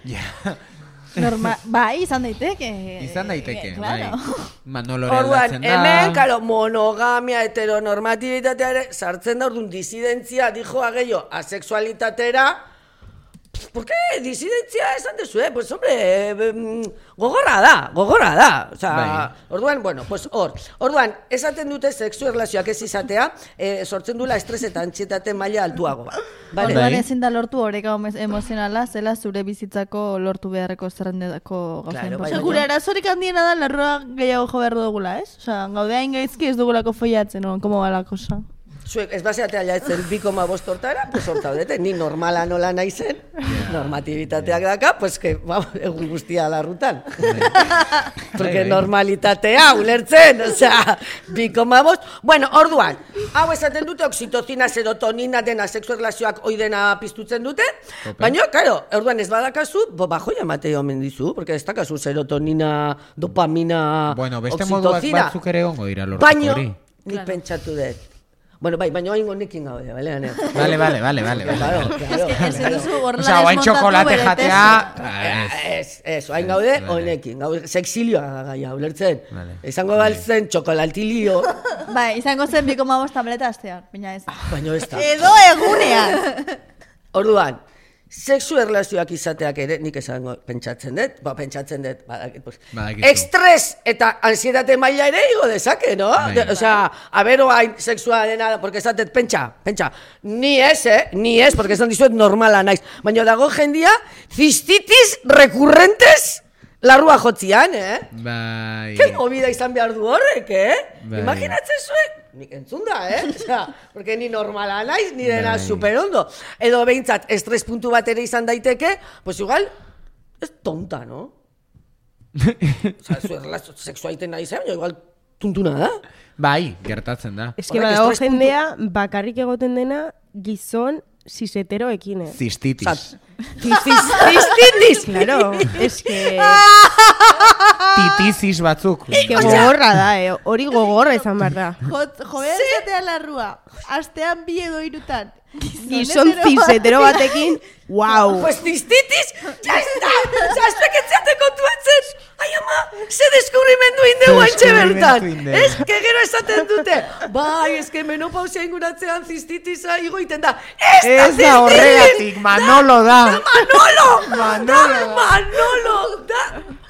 Bai, izan daiteke. Bai. Manolo aldatzen da. Hemen, karo, monogamia, heteronormatibitatea ere, sartzen da orduan disidentzia, dijo ageio, asexualitatera. ¿Por qué? Disidentzia esan dezu, pues hombre, gogorra da. O sea, orduan, pues hor. Orduan, esaten dute sexu erlazioak ez izatea, sortzen dula estres eta antsietate maila altuago. Orduan ezin da lortu oreka emozionala, zela zure bizitzako lortu beharreko zerrendetako gauzen. Gure arazorik handiena da larroa gehiago jo behar dugula, ez? Osea, gaudeain gaizki ez dugulako follatzen, no? Komo ba la cosa? Zuek, ez baseatea jaetzen 2,5 hortara, pues hortaudete, ni normala nola naizen, normatibitateak daka, pues que, egun guztia larrutan. Porque normalitatea, ulertzen, osea, 2,5. Bueno, orduan, hau esaten dute, oxitocina, serotonina, dena, sexu erlazioak oidena piztutzen dute, baina, karo, orduan ez badakazu, bajoia matei omen dizu, porque ez dakazu serotonina, dopamina, bueno, beste oxitocina. moduak batzuk ere gongo dira lortuko hori. Baina, nik pentsatu dut. Bueno, baina hain honekin gaude, bale, Ane? Vale. Claro. Ez duzu horrela Osea, hain txokolate jatea... Ez, hain gaude honekin. Sexilioa gaia, ulertzen. Izango baltzen txokolatilio. Bai, izango zen 2,5 tableta astean, baina ez. Baina ez da. Edo egunean! Orduan, sexu erlazioak izateak ere, nik esango pentsatzen dut, badakit. Estres eta ansietate maila ere igo dezake, no? Osea, abero hain sexua dena, porque esatet, pentsa, ni ez, porque esan dizuet normala naiz, baina dago jendia, cistitis recurrentes larrua jotzian, Bai. Ke movida izan behar du horrek, Imaginatzen zuen, nik entzun da, Osea, porque ni normala naiz, ni dena superondo. Edo behintzat, estres puntu bat ere izan daiteke, pues igual, ez tonta, no? Osea, zu erlazio sexua iten nahi zen, igual tuntuna da. Bai, gertatzen da. Ez que badago jendea, bakarrik egoten dena, gizon Zizeteroekin, Zistitis. Zistitis! Claro, es que... Titisis batzuk. Que gogorra da, hori gogorra izan behar da. Joder, zatean larrua. Astean bi edo irutan. Gizon zizetero batekin, wow. Pues zistitis, ya está! Zazpek etziate kontuatzen! Ai ama, ze deskubrimendu indegu antxe bertan! Ez, que gero esaten dute! Bai, ez que menopausia inguratzean zistitisa igoiten da! Ez da horregatik, Manolo da! Manolo! Da!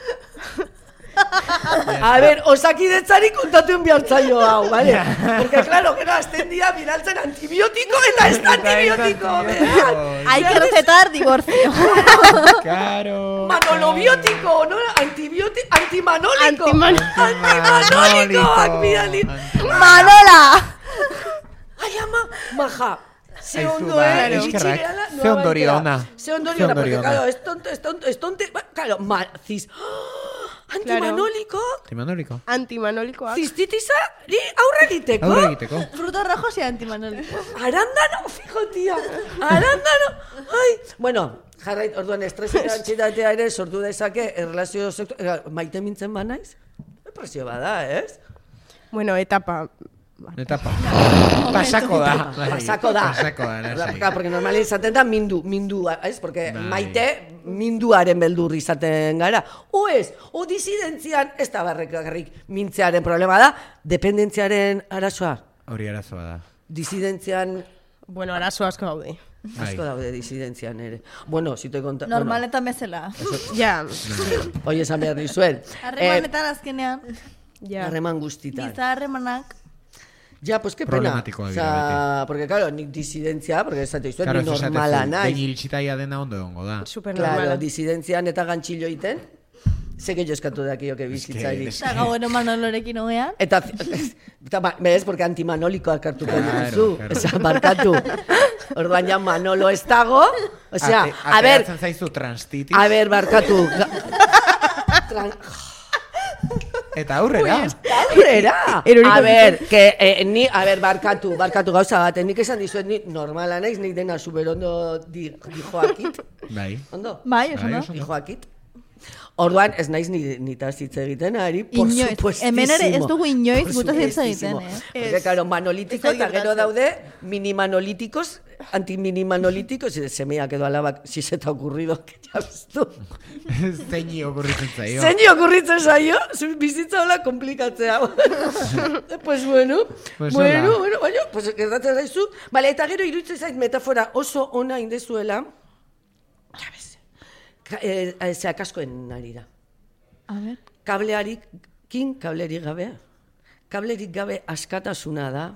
A ver, osakidetzari kontatu bihartzaio hau, vale? Porque, claro, gero azten dira miraltzen antibiotiko eta ez da antibiotiko, Hay que recetar divorcio. Claro. Manolobiotiko, no? Antimanólico. Antimanolikoak bidali. Manola! Ai, ama, maja. Ze Aizu, ondo, ba, iritsi eskerrak. gehala, Ze ondorio ona. Ze ondorio ona, porque, ona. claro, es tonte, claro, antimanólico, Antimanolikoak. zistitisa, aurre egiteko. Aurre egiteko. Frutos rojos y antimanólicos. Arándano, fijo, tía. Arándano. Ai, bueno, jarrait, orduan estresera antxitatea ere sortu dezake erlazio maite mintzen banaiz. Presio bada, ez? Bueno, etapa. Pasako da. Pasako da. Claro, porque normalen izaten da mindua, ez? Porque maite minduaren beldur izaten gara. O ez, o disidentzian, ez da barrekarrik mintzearen problema da, dependentziaren arazoa. Hori arazoa da. Disidentzian Bueno, arazo asko daude. asko daude disidentzian ere. Bueno, si te conta... Normaletan bezala. Ja, Oie, esan behar dizuen. Harremanetan azkenean, ja. Harreman guztitan. giza harremanak, Ja, pues qué pena. Problematikoa dira Porque claro, nik disidentzia, porque esate dizuet, Claro, ni normala naiz. behin iritsitaia dena ondo egongo da. Super Claro, normala. disidentzian eta gantxillo iten, zeke jo eskatu dakioke bizitzari. eta gauero Manolorekin hogean. Eta, bez, porque antimanolikoak hartuko dituzu. claro. Osea, barkatu. Orduan ja Manolo ez dago. Osea, a ver, Ateratzen zaizu transtitis. barkatu. Eta aurrera. Aurrera! Eroriko A ver, que barkatu gauza bat, nik esan dizuet, ni normala naiz, nik dena superondo dijoakit. Bai. Ondo? Bai, oso no? Dijoakit. Orduan, ez naiz nitaz hitz egiten ari, por Inoiz. supuestísimo. Hemen ere ez dugu inoiz Por gutaz hitz supuestísimo. egiten, Porque, claro, manolítiko, Ez eta gero gertatzen. daude minimanolíticos, antiminimanolíticos, y semeak edo alabak, si se te ha ocurrido, que ya ves tú. Zeini okurritzen zaio. Zeini okurritzen zaio, bizitza hola komplikatzea. Pues bueno, Pues bueno, hola. baina, pues gertatzen zaizu. Vale, eta gero iruditzen zait metafora oso ona indezuela, ya ves, zea kaskoen ari da. A ver. Kablerik gabe, kablerik gabe askatasuna da.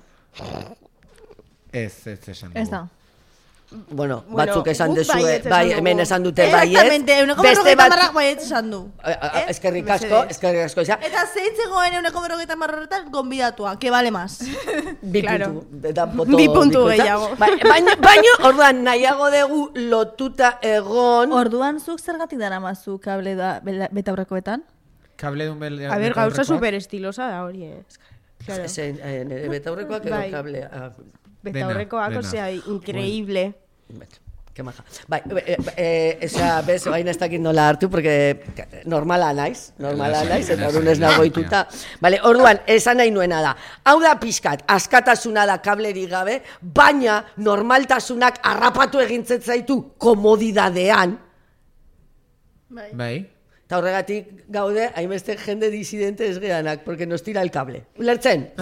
Ez esan dugu. Ez da. Bueno, batzuk esan guk dezue, baietz esan bai, dugu. hemen esan dute baiet. Exactamente, euneko berrogeita marrak baiet esan du. Eskerrik asko, ja. Eta zein zegoen euneko berrogeita marroretan gonbidatua, que vale más. Bi Claro. puntu, eta boto Bi puntu bikoitza. gehiago. Baina, orduan, nahiago dugu lotuta egon. Orduan zuk zergatik dara mazu kable da betaurrekoetan? Kable dun bel... A ver, gauza super estilosa da hori, Claro. Nire betaurrekoak edo Bai. kable. Betaurrekoak, dena. osea, increíble. Que maja. Bai, esa, bez, baina ez dakit nola hartu, porque normala naiz, eta orduan ez nagoituta. Vale, orduan, esan nahi nuena da. Hau da pixkat, askatasuna da kablerik gabe, baina normaltasunak harrapatu egintzen zaitu komodidadean. Bai. Eta horregatik gaude, hainbeste jende disidente ez geanak, porque nos tira el cable. Ulertzen?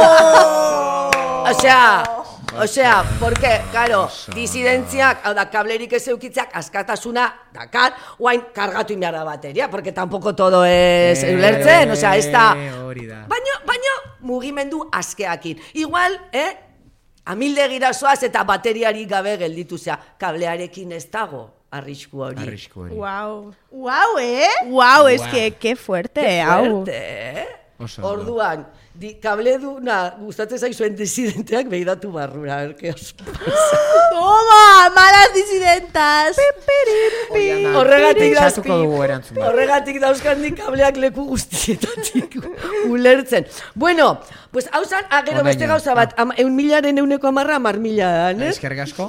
Osea, porque, claro, disidentziak, hau da, kablerik ez eukitzeak, askatasuna dakar, oain kargatu inbiarra bateria, porque tampoco todo es, ulertzen? Osea, ez da... Hori da. Baina, mugimendu askeakin. Igual, amildegira zoaz eta bateriarik gabe gelditu zea, kablearekin ez dago arrisku hori. Arrisku hori. Wow. Wow, Wow, es que fuerte, Qué hau. fuerte, Oso ondo. Orduan, kable duna gustatzen zaizuen disidenteak behiratu barrura, a ver, qué os Toma, malas disidentas. Horregatik Pentsatuko dugu erantzun. Horregatik dauzkandik kableak leku guztietatik ulertzen. Bueno, pues hau zan, gero beste Onaino. gauza bat, 1.000.000 110.000 10.000, ez? Eskerrik asko.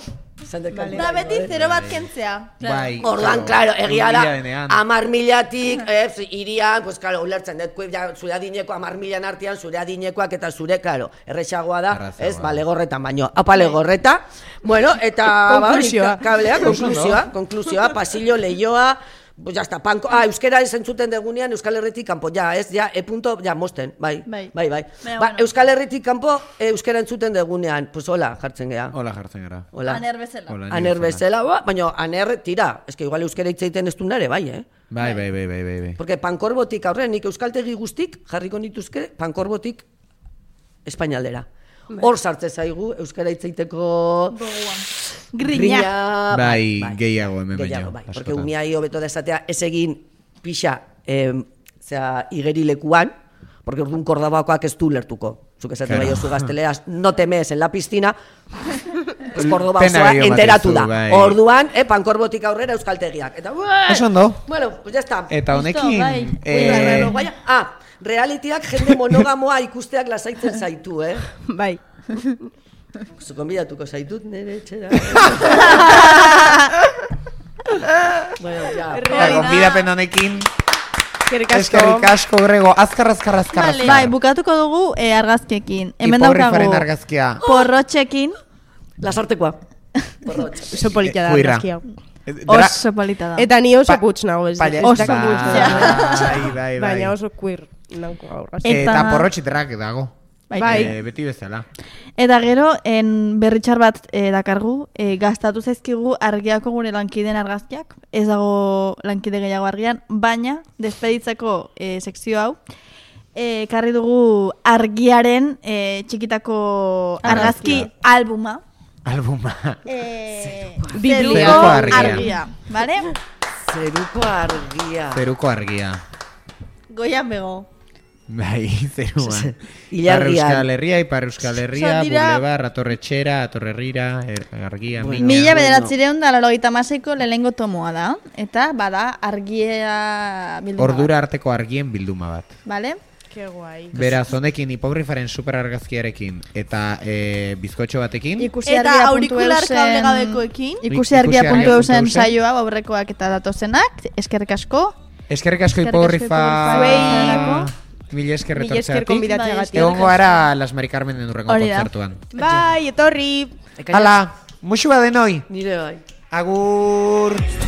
Da beti 0 bat kentzea. Bai. Orduan, claro, egia da, denean. 10.000-tik, irian, pues, claro, ulertzen dut, zure adineko 10.000 artean, zure adinekoak eta zure, claro, errexagoa da, ez, legorretan baino. Apa, legorreta, bueno, eta, kablea, konklusioa, pasillo, leioa, pues ya está, euskera entzuten degunean Euskal Herritik kanpo, punto, mosten, bai. Euskal Herritik kanpo, euskera entzuten degunean, pues hola, jartzen gea. Aner bezala. Aner bezala, baina aner, tira, eske igual euskera hitzeiten ez du nare, bai. Bai. Porque pankorbotik aurrean, nik euskaltegi guztik, jarriko nituzke, pankorbotik espainaldera. Hor sartze zaigu, euskara hitzeiteko grina. Bai, gehiago hemen baino. Porque uniai hobeto da esatea, ez egin pixa igerilekuan, porque orduan Kordobakoak ez du lertuko. Zuk esate bai oso gazteleaz, no temes en la piscina, pues Kordoba osoa enteratu da. Orduan, pankorbotik aurrera euskaltegiak. Eta, eso ondo. Bueno, pues ya está. Eta honekin... Realitiak jende monogamoa ikusteak lasaitzen zaitu, Bai. Konbidatuko zaitut nire etxera. Bueno, ya. Konbidapen honekin... Eskerrik asko, Grego. Azkar. Bai, bukatuko dugu argazkiekin. Hemen Hipogrifaren daukagu argazkia. porrotxekin. Lasartekoa. Porrotxe. Oso polita da argazkia. Oso polita da. Eta ni oso putz nago ez. Bai. Baina oso queer nauko argazkia. Eta porrotxitrak dago. Bai. Beti bezala. Eta gero, berritxar bat dakargu, gastatu zaizkigu argiako gure lankideen argazkiak, ez dago lankide gehiago argian, baina, despeditzeko sekzio hau, karri dugu argiaren txikitako argazki albuma. Zeruko argia. Bale? Zeruko argia. Goian bego. Bai, zeruan. Euskal Herria, Ipar Euskal Herria, Bulebar, Atorretxera, Atorrerrira, argia, Mina. 1986ko lehengo tomoa da, eta bada argia bilduma bat. Ordura arteko argien bilduma bat. Bale? Ke guai. Beraz, honekin hipogrifaren superargazkiarekin eta bizkotxo batekin. Eta aurikular kablegabekoekin. Ikusiargia.eusen saioa, aurrekoak eta datozenak, eskerrik asko. Eskerrik asko hipogrifa. Mil esker retortzeatik. Egongo gara Las Mari Carmenen urrengo kontzertuan. Bai, etorri. Hala, muxua denoi. Nire bai. Agur.